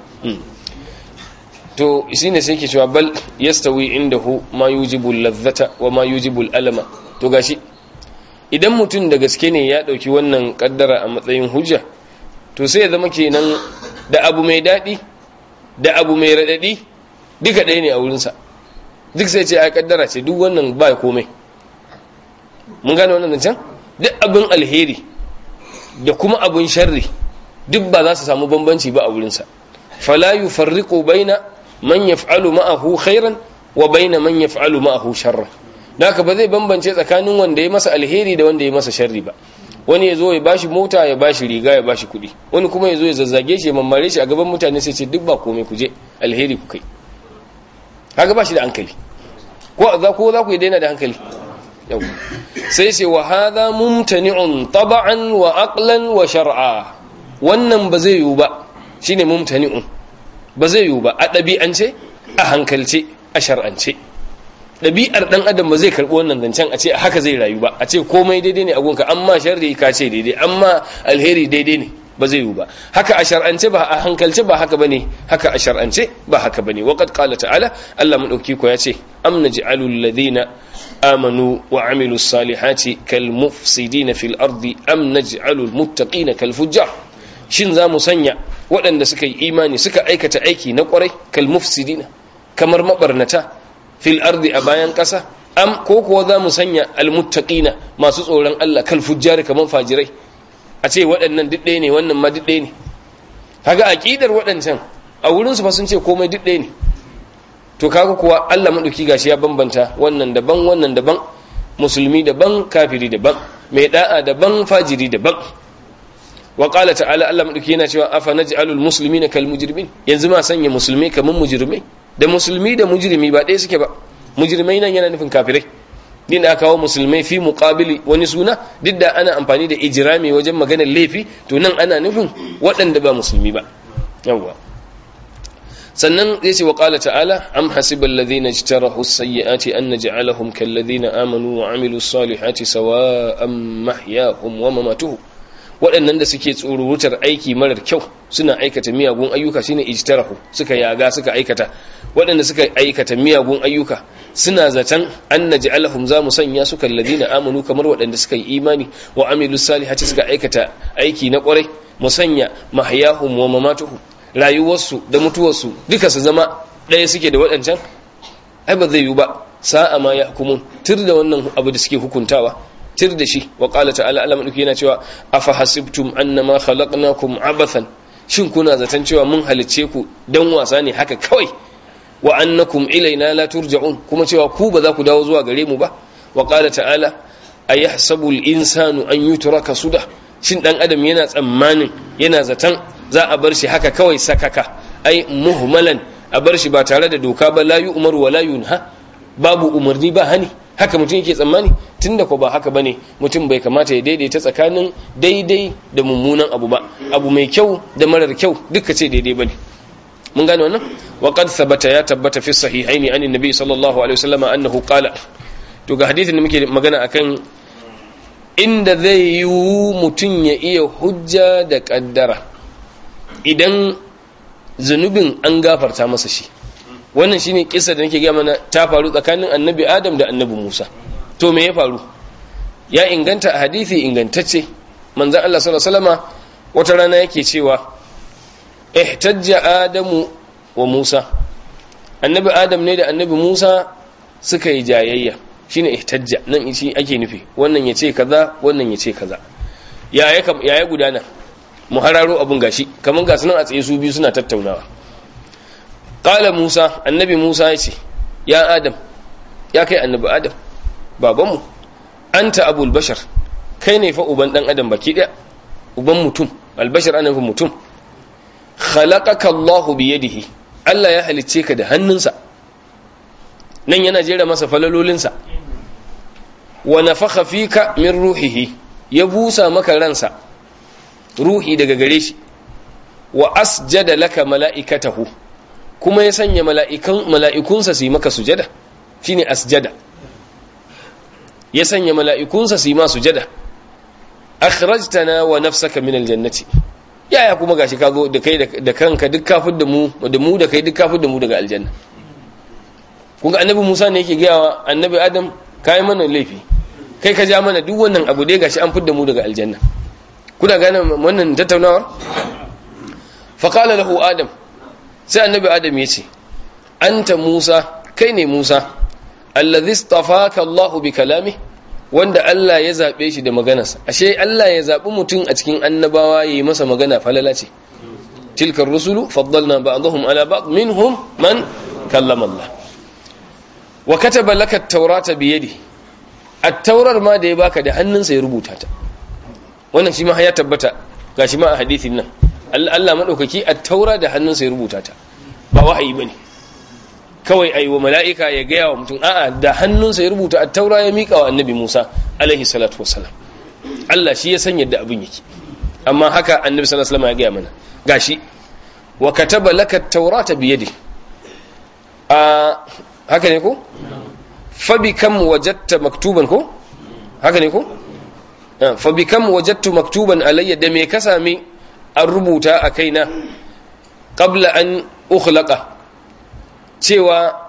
to shine sai ke cewa bal yastawi indahu ma yujibu ladhata wa ma yujibu alama to gashi idan mutum da gaske ne ya dauki wannan kaddara a matsayin hujja to sai ya zama kenan da abu mai dadi da abu mai radadi duka ɗaya ne a wurinsa duk sai ce ai kaddara ce duk wannan ba komai mun gane wannan can duk abin alheri da kuma abin sharri duk ba za su samu bambanci ba a wurinsa fala yufarriqu baina man yaf'alu ma'ahu khairan wa baina man yaf'alu ma'ahu sharran haka ba zai bambance tsakanin wanda ya masa alheri da wanda ya masa sharri ba wani ya zo ya bashi mota ya bashi riga ya bashi kuɗi wani kuma ya zo ya zazzage shi ya mammare shi a gaban mutane sai ce duk ba komai ku je alheri ku kai haka ba shi da hankali ko za ku yi daina da hankali yau sai ce wa hadha mumtani'un tab'an wa aqlan wa shar'a wannan ba zai yiwu ba shine mumtani'un ba zai yiwu ba a ɗabi'ance a hankalce a shar'ance ɗabi'ar ɗan adam ba zai karɓi wannan zancen a ce haka zai rayu ba a ce komai daidai ne a gunka amma sharri ka ce daidai amma alheri daidai ne ba zai yiwu ba haka a shar'ance ba a hankalce ba haka bane haka a shar'ance ba haka bane wa qad qala ta'ala Allah madauki ko ya ce am naj'alu alladhina amanu wa amilu salihati kal mufsidina fil ardi am naj'alu al muttaqina kal fujjar shin za mu sanya waɗanda suka yi imani suka aikata aiki na ƙwarai kal mufsidina kamar mabarnata fil ardi a bayan ƙasa am ko kuwa za mu sanya al muttaqina masu tsoron Allah kal fujjar kamar fajirai a ce waɗannan duk ɗaya ne wannan ma duk ɗaya ne kaga aqidar waɗancan a wurin su fa sun ce komai duk ɗaya ne to kaga kuwa Allah madauki gashi ya bambanta wannan daban musulmi daban kafiri daban mai da'a daban fajiri daban wa qala ta'ala Allah madauki yana cewa afa naj'alul muslimina kal mujrimin yanzu ma sanya musulmai kaman mujrimai da musulmi da mujrimi ba ɗaya suke ba mujrimai nan yana nufin kafirai din aka kawo musulmai fi muqabili wani suna duk da ana amfani da ijrami wajen maganar laifi to nan ana nufin waɗanda ba musulmi ba yawwa sannan zai ce wa qala ta'ala am hasibal ladhina ijtarahu as-sayyi'ati an naj'alahum kal ladhina amanu wa amilus salihati sawa'an mahyahum wa mamatuhum waɗannan da suke tsururutar aiki marar kyau suna aikata miyagun ayyuka shine ijtarahu suka yaga suka aikata waɗanda suka aikata miyagun ayyuka suna zaton an naj'alahum za mu sanya su kal ladina amanu kamar waɗanda suka yi imani wa amilus salihati suka aikata aiki na ƙwarai mu sanya mahyahum wa mamatuhum rayuwarsu da mutuwarsu duka su zama ɗaya suke da waɗancan ai ba zai yi ba sa'a ma yahkumun tir da wannan abu da suke hukuntawa tir da shi wa qala ta'ala Allah madauki yana cewa afa hasibtum annama khalaqnakum abathan shin kuna zaton cewa mun halicce ku dan wasa ne haka kawai wa annakum ilaina la turja'un kuma cewa ku ba za ku dawo zuwa gare mu ba wa qala ta'ala ayahsabu al-insanu an yutraka suda shin dan adam yana tsammanin yana zaton za a bar shi haka kawai sakaka ai muhmalan a bar shi ba tare da doka ba la yu'maru wa la yunha babu umarni ba hani haka mutum yake tsammani tunda ko ba haka bane mutum bai kamata ya daidaita tsakanin daidai da mummunan abu ba abu mai kyau da marar kyau duka ce daidai bane mun gane wannan wa qad thabata ya tabbata fi sahihaini an annabi sallallahu alaihi wasallam annahu qala to ga hadisin da muke magana akan inda zai yi mutum ya iya hujja da kaddara idan zunubin an gafarta masa shi wannan shine kissa da nake ga mana ta faru tsakanin annabi Adam da annabi Musa to me ya faru ya inganta a hadisi ingantacce manzon Allah sallallahu alaihi wasallama wata rana yake cewa ihtajja Adamu wa Musa annabi Adam ne da annabi Musa suka yi jayayya shine ihtajja nan shi ake nufi wannan yace kaza wannan yace kaza yaya gudana mu hararo abun gashi kaman ga sunan a tsaye su biyu suna tattaunawa qala Musa annabi Musa yace ya Adam ya kai annabi Adam babanmu anta abul bashar kai ne fa uban dan adam baki daya uban mutum albashar ana nufin mutum khalaqaka Allah bi yadihi Allah ya halicce ka da hannunsa nan yana jera masa falalolinsa wa nafakha fika min ruhihi ya busa maka ransa ruhi daga gare shi wa asjada laka mala'ikatahu kuma ya sanya mala'ikunsa su yi maka sujada shine asjada ya sanya mala'ikunsa su yi ma sujada akhrajtana wa nafsaka min aljannati yaya kuma gashi ka zo da kai da kanka duk kafin da mu da kai duk kafin da mu daga aljanna kun ga annabi Musa ne yake gaya wa annabi Adam kai mana laifi kai ka ja mana duk wannan abu dai gashi an fidda mu daga aljanna kuna gane wannan tattaunawar fa qala lahu Adam sai annabi Adam ya ce anta Musa kai ne Musa allazi istafaka Allahu bi kalami wanda Allah ya zabe shi da maganarsa ashe Allah ya zabi mutum a cikin annabawa yayi masa magana falala ce tilkar rusulu faddalna ba'dahum ala ba'd minhum man kallama Allah wa kataba laka at-taurata bi yadi at-taurar ma da ya baka da hannunsa ya rubuta ta wannan shi ma ya tabbata gashi ma a hadisin nan Allah madaukaki at-taura da hannunsa ya rubuta ta ba wahayi bane kawai ayi wa mala'ika ya gaya wa mutum, a'a da hannunsa ya rubuta at-taura ya mika wa annabi Musa alaihi salatu wassalam. Allah shi ya san yadda abin yake, amma haka annabi sallallahu alaihi wasallam ya gaya mana gashi wa kataba laka at-taurata bi yadi, haka ne ko fa bi kam wajadta maktuban ko haka ne ko fa bi kam wajadtu maktuban alayya, da me ka sami an rubuta a kaina qabla an ukhlaqa, cewa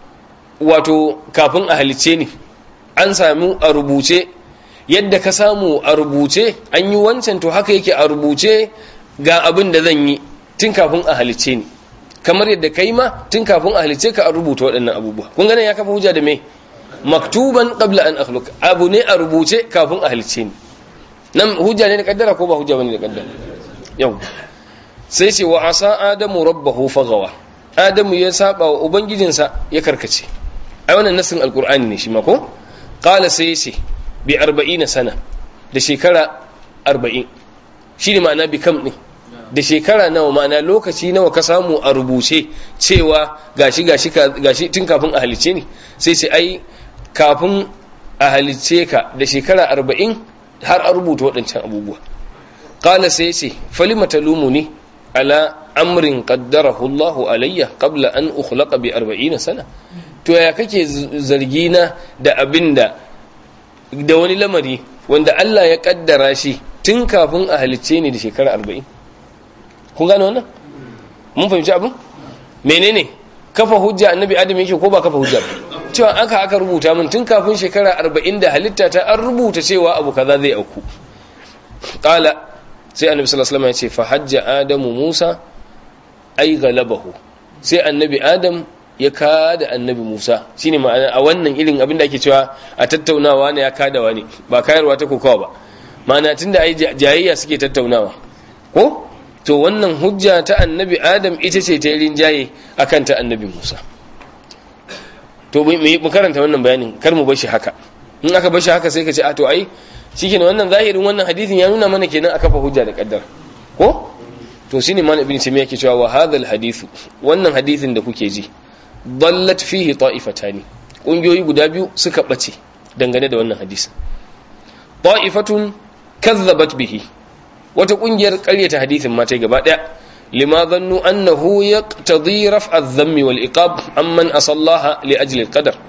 wato kafin a halice ni an samu a rubuce yadda ka samu a rubuce an yi wancan to haka yake a rubuce ga abin da zan yi tun kafin a halice ni, kamar yadda kai ma tun kafin a halice ka an rubuta waɗannan abubuwa. Kun ganin ya kafa hujja da me maktuban qabla an akhluq, abu ne a rubuce kafin a halice ni. Nan hujja ne da kaddara ko ba hujja bane da kaddara? Yau sai ce wa asa adamu rabbahu fagawa, adamu ya saba wa ubangijinsa ya karkace. Ai wannan nasin alqur'ani ne shi ma ko qala sai ce bi 40 sana, da shekara 40 shi ne ma'ana bi kam ne, da shekara nawa, ma'ana lokaci nawa ka samu a rubuce cewa gashi tun kafin a halice ni. sai sai ai kafin a halice ka da shekara 40 har a rubuta waɗancan abubuwa. qala sai ce falima talumuni ala amrin qaddarahu Allahu alayya qabla an ukhlaqa bi 40 sana, to ya kake zargina da abinda da wani lamari wanda Allah ya kaddara shi tun kafin a halicce ni da shekara 40. kun gane wannan? Mun fahimci abin? Menene kafa hujja annabi adam yake ko ba kafa hujja ba? Cewa aka rubuta min tun kafin shekara 40 da halitta ta an rubuta cewa abu kaza zai auku. Qala sai annabi sallallahu alaihi wasallam ya ce fa hajja adamu Musa ay ghalabahu, sai annabi adam ya kada annabi Musa. Shine ma'ana a wannan irin abin da ake cewa a tattaunawa ne ya kada wani, ba kayarwa ta kokawa ba. Ma'ana tunda ai jayayya suke tattaunawa ko to wannan hujja ta annabi adam ita ce ta rinjaye akan ta annabi Musa. To mu karanta wannan bayanin, kar mu bar shi haka. In aka bar shi haka sai ka ce a to ai shikenan wannan zahirin wannan hadisin ya nuna mana kenan aka fa hujja da kaddara ko to shine man ibn taymiya yake cewa wa hadha hadithu, wannan hadisin da kuke ji dallat fihi ta'ifatani, kungiyoyi guda biyu suka bace dangane da wannan hadisin. Ta'ifatun kazzabat bihi, wata kungiyar ƙaryata hadisin ma tai gaba daya, lima dhannu annahu yaqtadi raf'a adh-dhammi wal iqab amman asallaha li ajli al-qadar.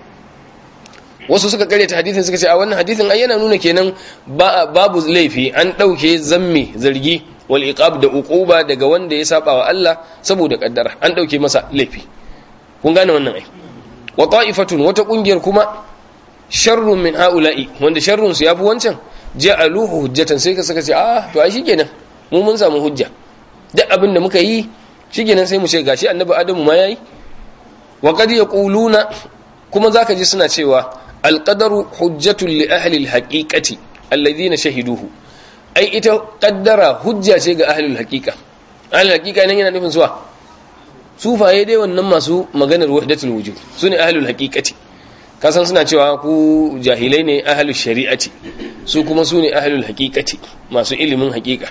Wasu suka ƙaryata hadisin suka ce a wannan hadisin ai yana nuna kenan babu laifi, an dauke zammi zargi wal iqab da uquba daga wanda ya saba wa Allah saboda kaddara, an dauke masa laifi. Kun gane wannan ai? Wa ta'ifatun, wata kungiyar kuma sharrun min haula'i, wanda sharrun su yafi wancan, ja'aluhu hujjatan, sai ka saka ce to ai shikenan mu mun samu hujja, duk abin da muka yi shikenan sai mu ce gashi annabi adamu ma yayi. Wa qad yaquluna, kuma zaka ji suna cewa alqadaru hujjatun li ahli alhaqiqati alladhina shahiduhu, ai ita qaddara hujja ce ga ahli alhaqiqa. Ahli alhaqiqa nan yana nufin suwa sufaye dai, wannan masu maganar wahdatul wujud sune ahli alhaqiqati. Kasan suna cewa ku jahilai ne ahlul shari'ati, su kuma su ne ahlul haqiqati, masu ilimin haqiqa.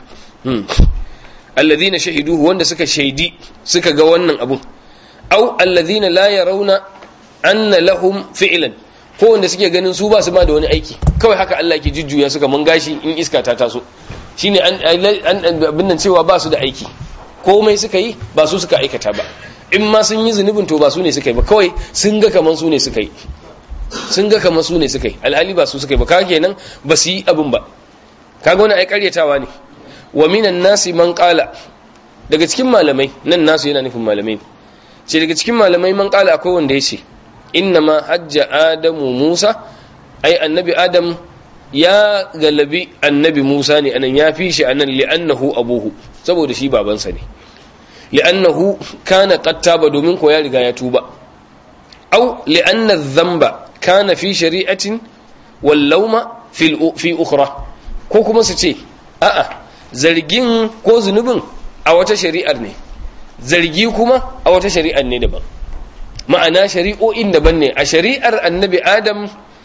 Alladhina shahiduhu, wanda suka shaidi suka ga wannan abun. Aw alladhina la yarawna anna lahum fi'lan, ko wanda suke ganin su ba su ma da wani aiki, kawai haka Allah yake jujjuya suka mun gashi in iska ta taso. Shine an abin nan cewa ba su da aiki, komai suka yi ba su suka aikata ba. In ma sun yi zunubin to ba su ne suka yi ba, kawai sun ga kaman su ne suka yi. Sun ga kamar su ne suka yi, alhali ba su suka yi ba, kaga kenan ba su yi abin ba. Kaga wani ai karyatawa ne. Wa minan nasi man qala, daga cikin malamai, nan nasu yana nufin malamai, ce daga cikin malamai man qala akwai wanda ya ce inna ma hajja adamu Musa, ai annabi adam ya galabi annabi Musa ne anan, ya fi shi anan li'annahu abuhu, saboda shi babansa ne, li'annahu kana qad taba, domin ko ya riga ya tuba, au li'anna dhanba kana fi shari'atin wal lawma fi ukhra, ko kuma su ce a'a zargin ko zunubin a wata shari'ar ne, zargi kuma a wata shari'ar ne daban. Ma'ana shari'o'in daban ne, a shari'ar annabi adam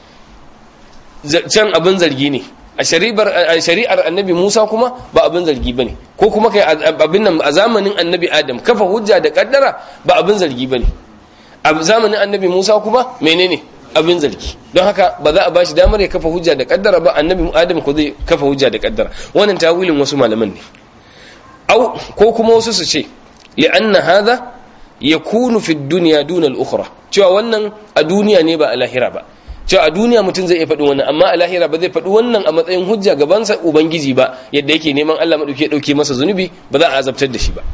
can abin zargi ne, a shari'ar annabi Musa kuma ba abin zargi bane, ko kuma kai abin nan a zamanin annabi adam kafa hujja da kaddara ba abin zargi bane. a zamanin annabi Musa kuma menene abin zargi, don haka ba za a bashi damar ya kafa hujja da kaddara ba, annabi Adam ko zai kafa hujja da kaddara. wannan tawilin wasu malaman ne. au ko kuma wasu su ce li'anna hadha yakunu fi dunya duna al-ukhra, cewa wannan a duniya ne ba a lahira ba, cewa a duniya mutum zai iya faɗi wannan amma a lahira ba zai faɗi wannan a matsayin hujja gabansa ubangiji ba, yadda yake neman Allah madauki ya dauke masa zunubi ba za a azabtar da shi ba.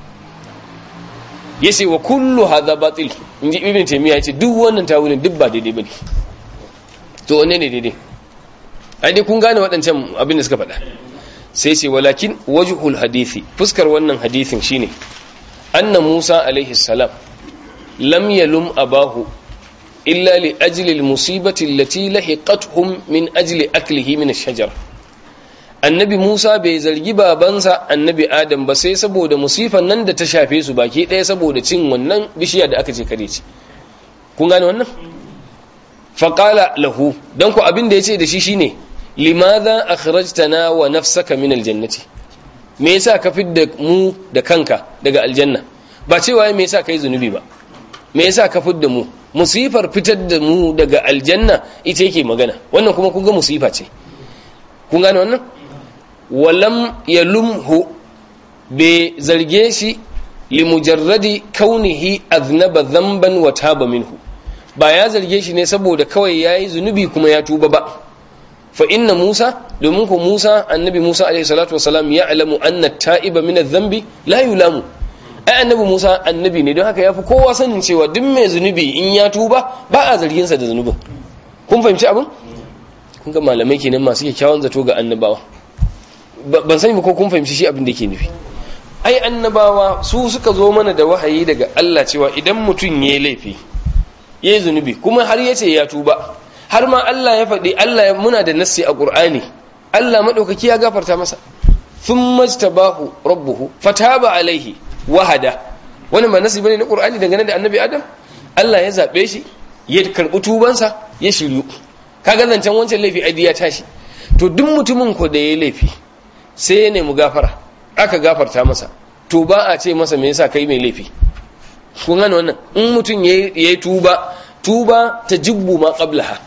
yace wa kullu hadha batil, inji ibn taymiya yace duk wannan tawilin duk ba daidai bane. to wanne ne daidai? ai dai kun gane waɗancan abin da suka faɗa. sai ce walakin wajhul hadisi, fuskar wannan hadisin shine anna Musa alaihi salam lam yalum abahu illa li ajli al-musibati allati lahiqathum min ajli aklihi min ash-shajar. annabi Musa bai zargi babansa annabi Adam ba sai saboda musifan nan da ta shafe su baki ɗaya saboda cin wannan bishiya da aka ce kare ci. kun gane wannan? faqala lahu, dan ku abin da yace da shi shine limadha akhrajtana wa nafsaka min aljannati, me yasa ka fidda mu da kanka daga aljanna? ba cewa me yasa kai zunubi ba, me yasa ka fidda mu? musifar fitar da mu daga aljanna ita yake magana, wannan kuma kun ga musifa ce. kun gane wannan? walam yalumhu, bai zarge shi limujarradi kaunihi aznaba dhanban wa taba minhu, ba ya zarge shi ne saboda kawai yayi zunubi kuma ya tuba ba. fa inna Musa, domin ko Musa, annabi Musa alaihi salatu wasalam, ya'lamu anna at-ta'iba min adh-dhanbi la yulamu. ai annabi Musa annabi ne, don haka yafi kowa sanin cewa duk mai zunubi in ya tuba ba a zargin sa da zunubin. kun fahimci abin? kun ga malamai kenan masu kyakkyawan zato ga annabawa. ban sani ba ko kun fahimci shi abin da yake nufi. ai annabawa su suka zo mana da wahayi daga Allah cewa idan mutum yayi laifi, yayi zunubi, kuma har yace ya tuba, har ma Allah ya faɗi, Allah muna da nassi a Qur'ani, Allah madaukaki ya gafarta masa, thumma tabahu rabbuhu fataba alaihi wahada. wannan ba nassi bane na Qur'ani dangane da annabi Adam? Allah ya zabe shi, ya karbi tubansa, ya shiryu. kaga zancen wancan laifi ai ya tashi. to duk mutumin ko da yayi laifi sai ya nemi gafara, aka gafarta masa, to ba a ce masa me yasa kai mai laifi. kun gane wannan? in mutum yayi tuba ta jibbu ma qablaha,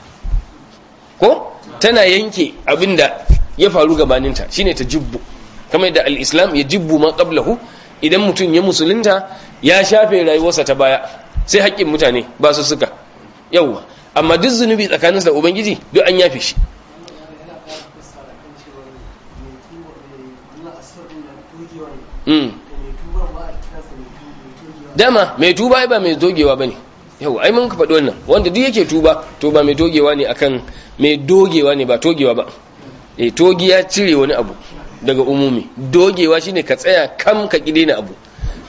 ko tana yanke abinda ya faru gabaninta, shine ta jibbu. kamar da al-islam ya jibbu ma qablahu, idan mutum ya musulunta ya shafe rayuwarsa ta baya, sai haƙƙin mutane ba su suka yawa, amma duk zunubi tsakaninsa da ubangiji duk an yafe shi. dama mai tuba ba mai dogewa bane. yau ai mun ka faɗi wannan, wanda duk yake tuba to ba mai dogewa ne, akan mai dogewa ne ba togewa ba. togi ya cire wani abu daga umumi, dogewa shine ka tsaya kam ka kide na abu.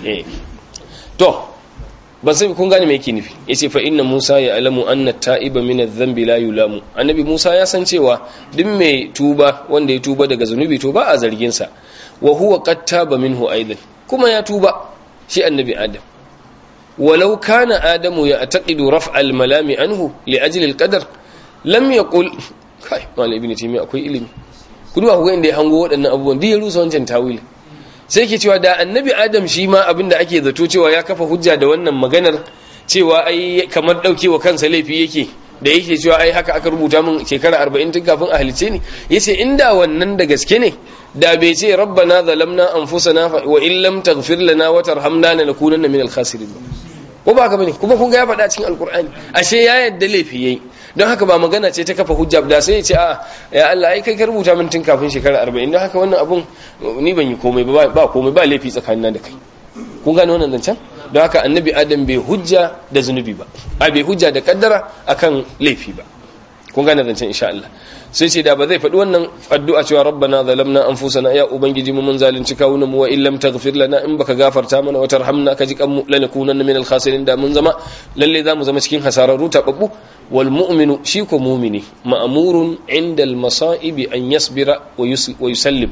to ban sai kun gane me yake nufi. yace fa inna Musa ya alamu anna ta'iba min adh-dhanbi la yulamu, annabi Musa ya san cewa duk mai tuba, wanda ya tuba daga zunubi to ba a zargin sa. wa huwa qad taba minhu aidan, kuma ya tuba shi annabi Adam. ولو كان آدم يعتقد رفع الملام عنه لأجل القدر لم يقل kai malai ibn taymiya akwai ilimi. kuma ku ga inda ya hango waɗannan abubuwan da ya rusa wancan tawili. sai ke cewa da annabi Adam shi ma abinda ake zato cewa ya kafa hujja da wannan maganar cewa ai kamar daukewa kansa laifi yake, da yake cewa ai haka aka rubuta min shekara 40 tun kafin a halice ni. yace inda wannan da gaske ne da bai ce rabbana zalamna anfusana wa in lam taghfir lana wa tarhamna lanakunanna minal khasirin. ko ba ka bane? kuma kun ga ya faɗa cikin alkur'ani, ashe ya yadda laifi yayi. don haka ba magana ce ta kafa hujja da sai ya ce a ya Allah ai kai ka rubuta min tun kafin shekara 40, don haka wannan abun ni ban yi komai ba komai ba laifi tsakanina da kai. kun gane wannan zancen? don haka annabi Adam bai hujja da zunubi ba, bai hujja da kaddara akan laifi ba. kun gane zancen insha Allah. sai ce da ba zai faɗi wannan addu'a cewa rabbana zalamna anfusana, ya ubangiji mu mun zalunci kawunan mu, wa in lam taghfir lana, in baka gafarta mana, wa tarhamna ka ji kanmu, lanakunanna minal khasirin, da mun zama lalle za mu zama cikin hasararru tababbu. wal mu'minu, shi ko mu'mini, ma'murun inda al masa'ibi an yasbira wa yusallim.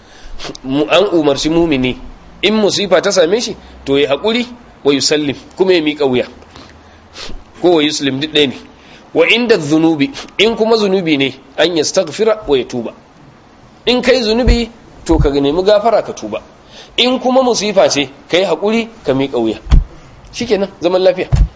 an umarci mu'mini in musifa ta same shi to ya haƙuri, wa yusallim, kuma ya miƙa wuya, ko wa yuslim duk ɗaya ne. wa inda zunubi, in kuma zunubi ne, an yastaghfira wa yatuba. in kai zunubi to ka nemi gafara ka tuba, in kuma musifa ce kai hakuri ka miƙa wuya, shikenan zaman lafiya.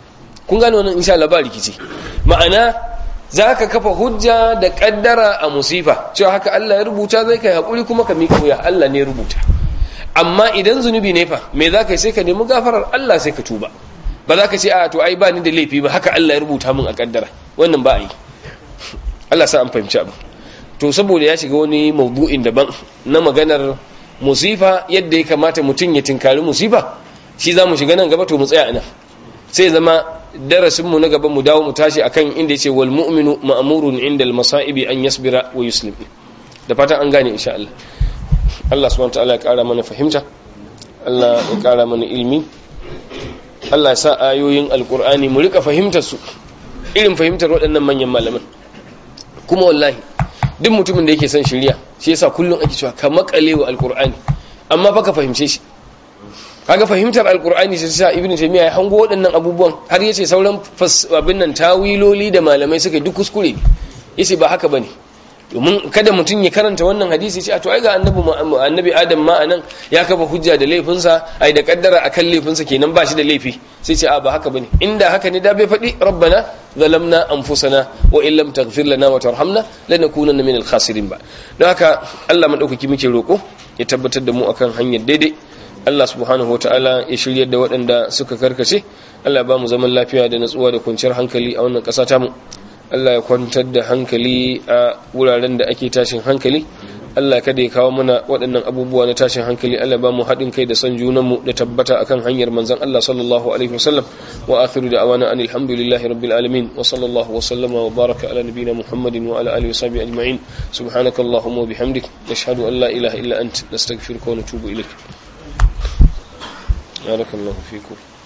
kun gane wannan insha Allah ba rikici. Ma'ana zaka kafa hujja da kaddara a musifa cewa haka Allah ya rubuta zai kai hakuri kuma ka miƙa wuya Allah ne ya rubuta. Amma idan zunubi ne fa me zaka yi sai ka nemi gafarar Allah sai ka tuba. Ba za ka ce a to ai ba ni da laifi ba haka Allah ya rubuta min a kaddara, wannan ba a yi. Allah sa an fahimci abu. To saboda ya shiga wani mawdu'in daban na maganar musifa yadda ya kamata mutum ya tinkari musifa, shi za mu shiga nan gaba to mu tsaya anan. Sai zama darasin mu na gaba mu dawo mu tashi akan inda yace wal mu'minu ma'murun 'inda al masa'ibi an yasbira wa yuslim. Da fatan an gane insha Allah. Allah subhanahu wa ta'ala ya kara mana fahimta, Allah ya kara mana ilmi, Allah ya sa ayoyin alkur'ani mu rika fahimtar su irin fahimtar waɗannan manyan malaman. Kuma wallahi duk mutumin da yake son shiriya shi yasa kullum ake cewa ka makale wa alkur'ani, amma fa ka fahimce shi. Kaga fahimtar alkur'ani sai sa ibnu taymiya ya hango waɗannan abubuwan har yace sauran abin nan tawiloli da malamai suka duk kuskure, yace ba haka bane. Domin kada mutum ya karanta wannan hadisi ce a to ai ga annabi Adam ma anan ya kafa hujja da laifinsa, ai da kaddara akan laifinsa kenan ba shi da laifi, sai ce a ba haka bane. Inda haka ne da bai faɗi rabbana zalamna anfusana wa in lam taghfir lana wa tarhamna lanakunanna minal khasirin ba. Don haka Allah madaukaki muke roko ya tabbatar da mu akan hanyar daidai. Allah subhanahu wataala ya shiryar da waɗanda suka karkace. Allah ya ba mu zaman lafiya da natsuwa da kwanciyar hankali a wannan ƙasa ta mu. Allah ya kwantar da hankali a wuraren da ake tashin hankali. Allah kada ya kawo mana waɗannan abubuwa na tashin hankali. Allah ba mu haɗin kai da san junanmu da tabbata akan hanyar manzon Allah sallallahu alaihi wasallam. Wa akhiru da'wana anil hamdulillahi rabbil alamin wa sallallahu wa sallama wa baraka ala nabiyyina Muhammadin wa ala alihi wa sahbihi ajma'in. Subhanakallahumma wa bihamdik nashhadu an la ilaha illa anta nastaghfiruka wa natubu ilaik. Barakallahu fikum.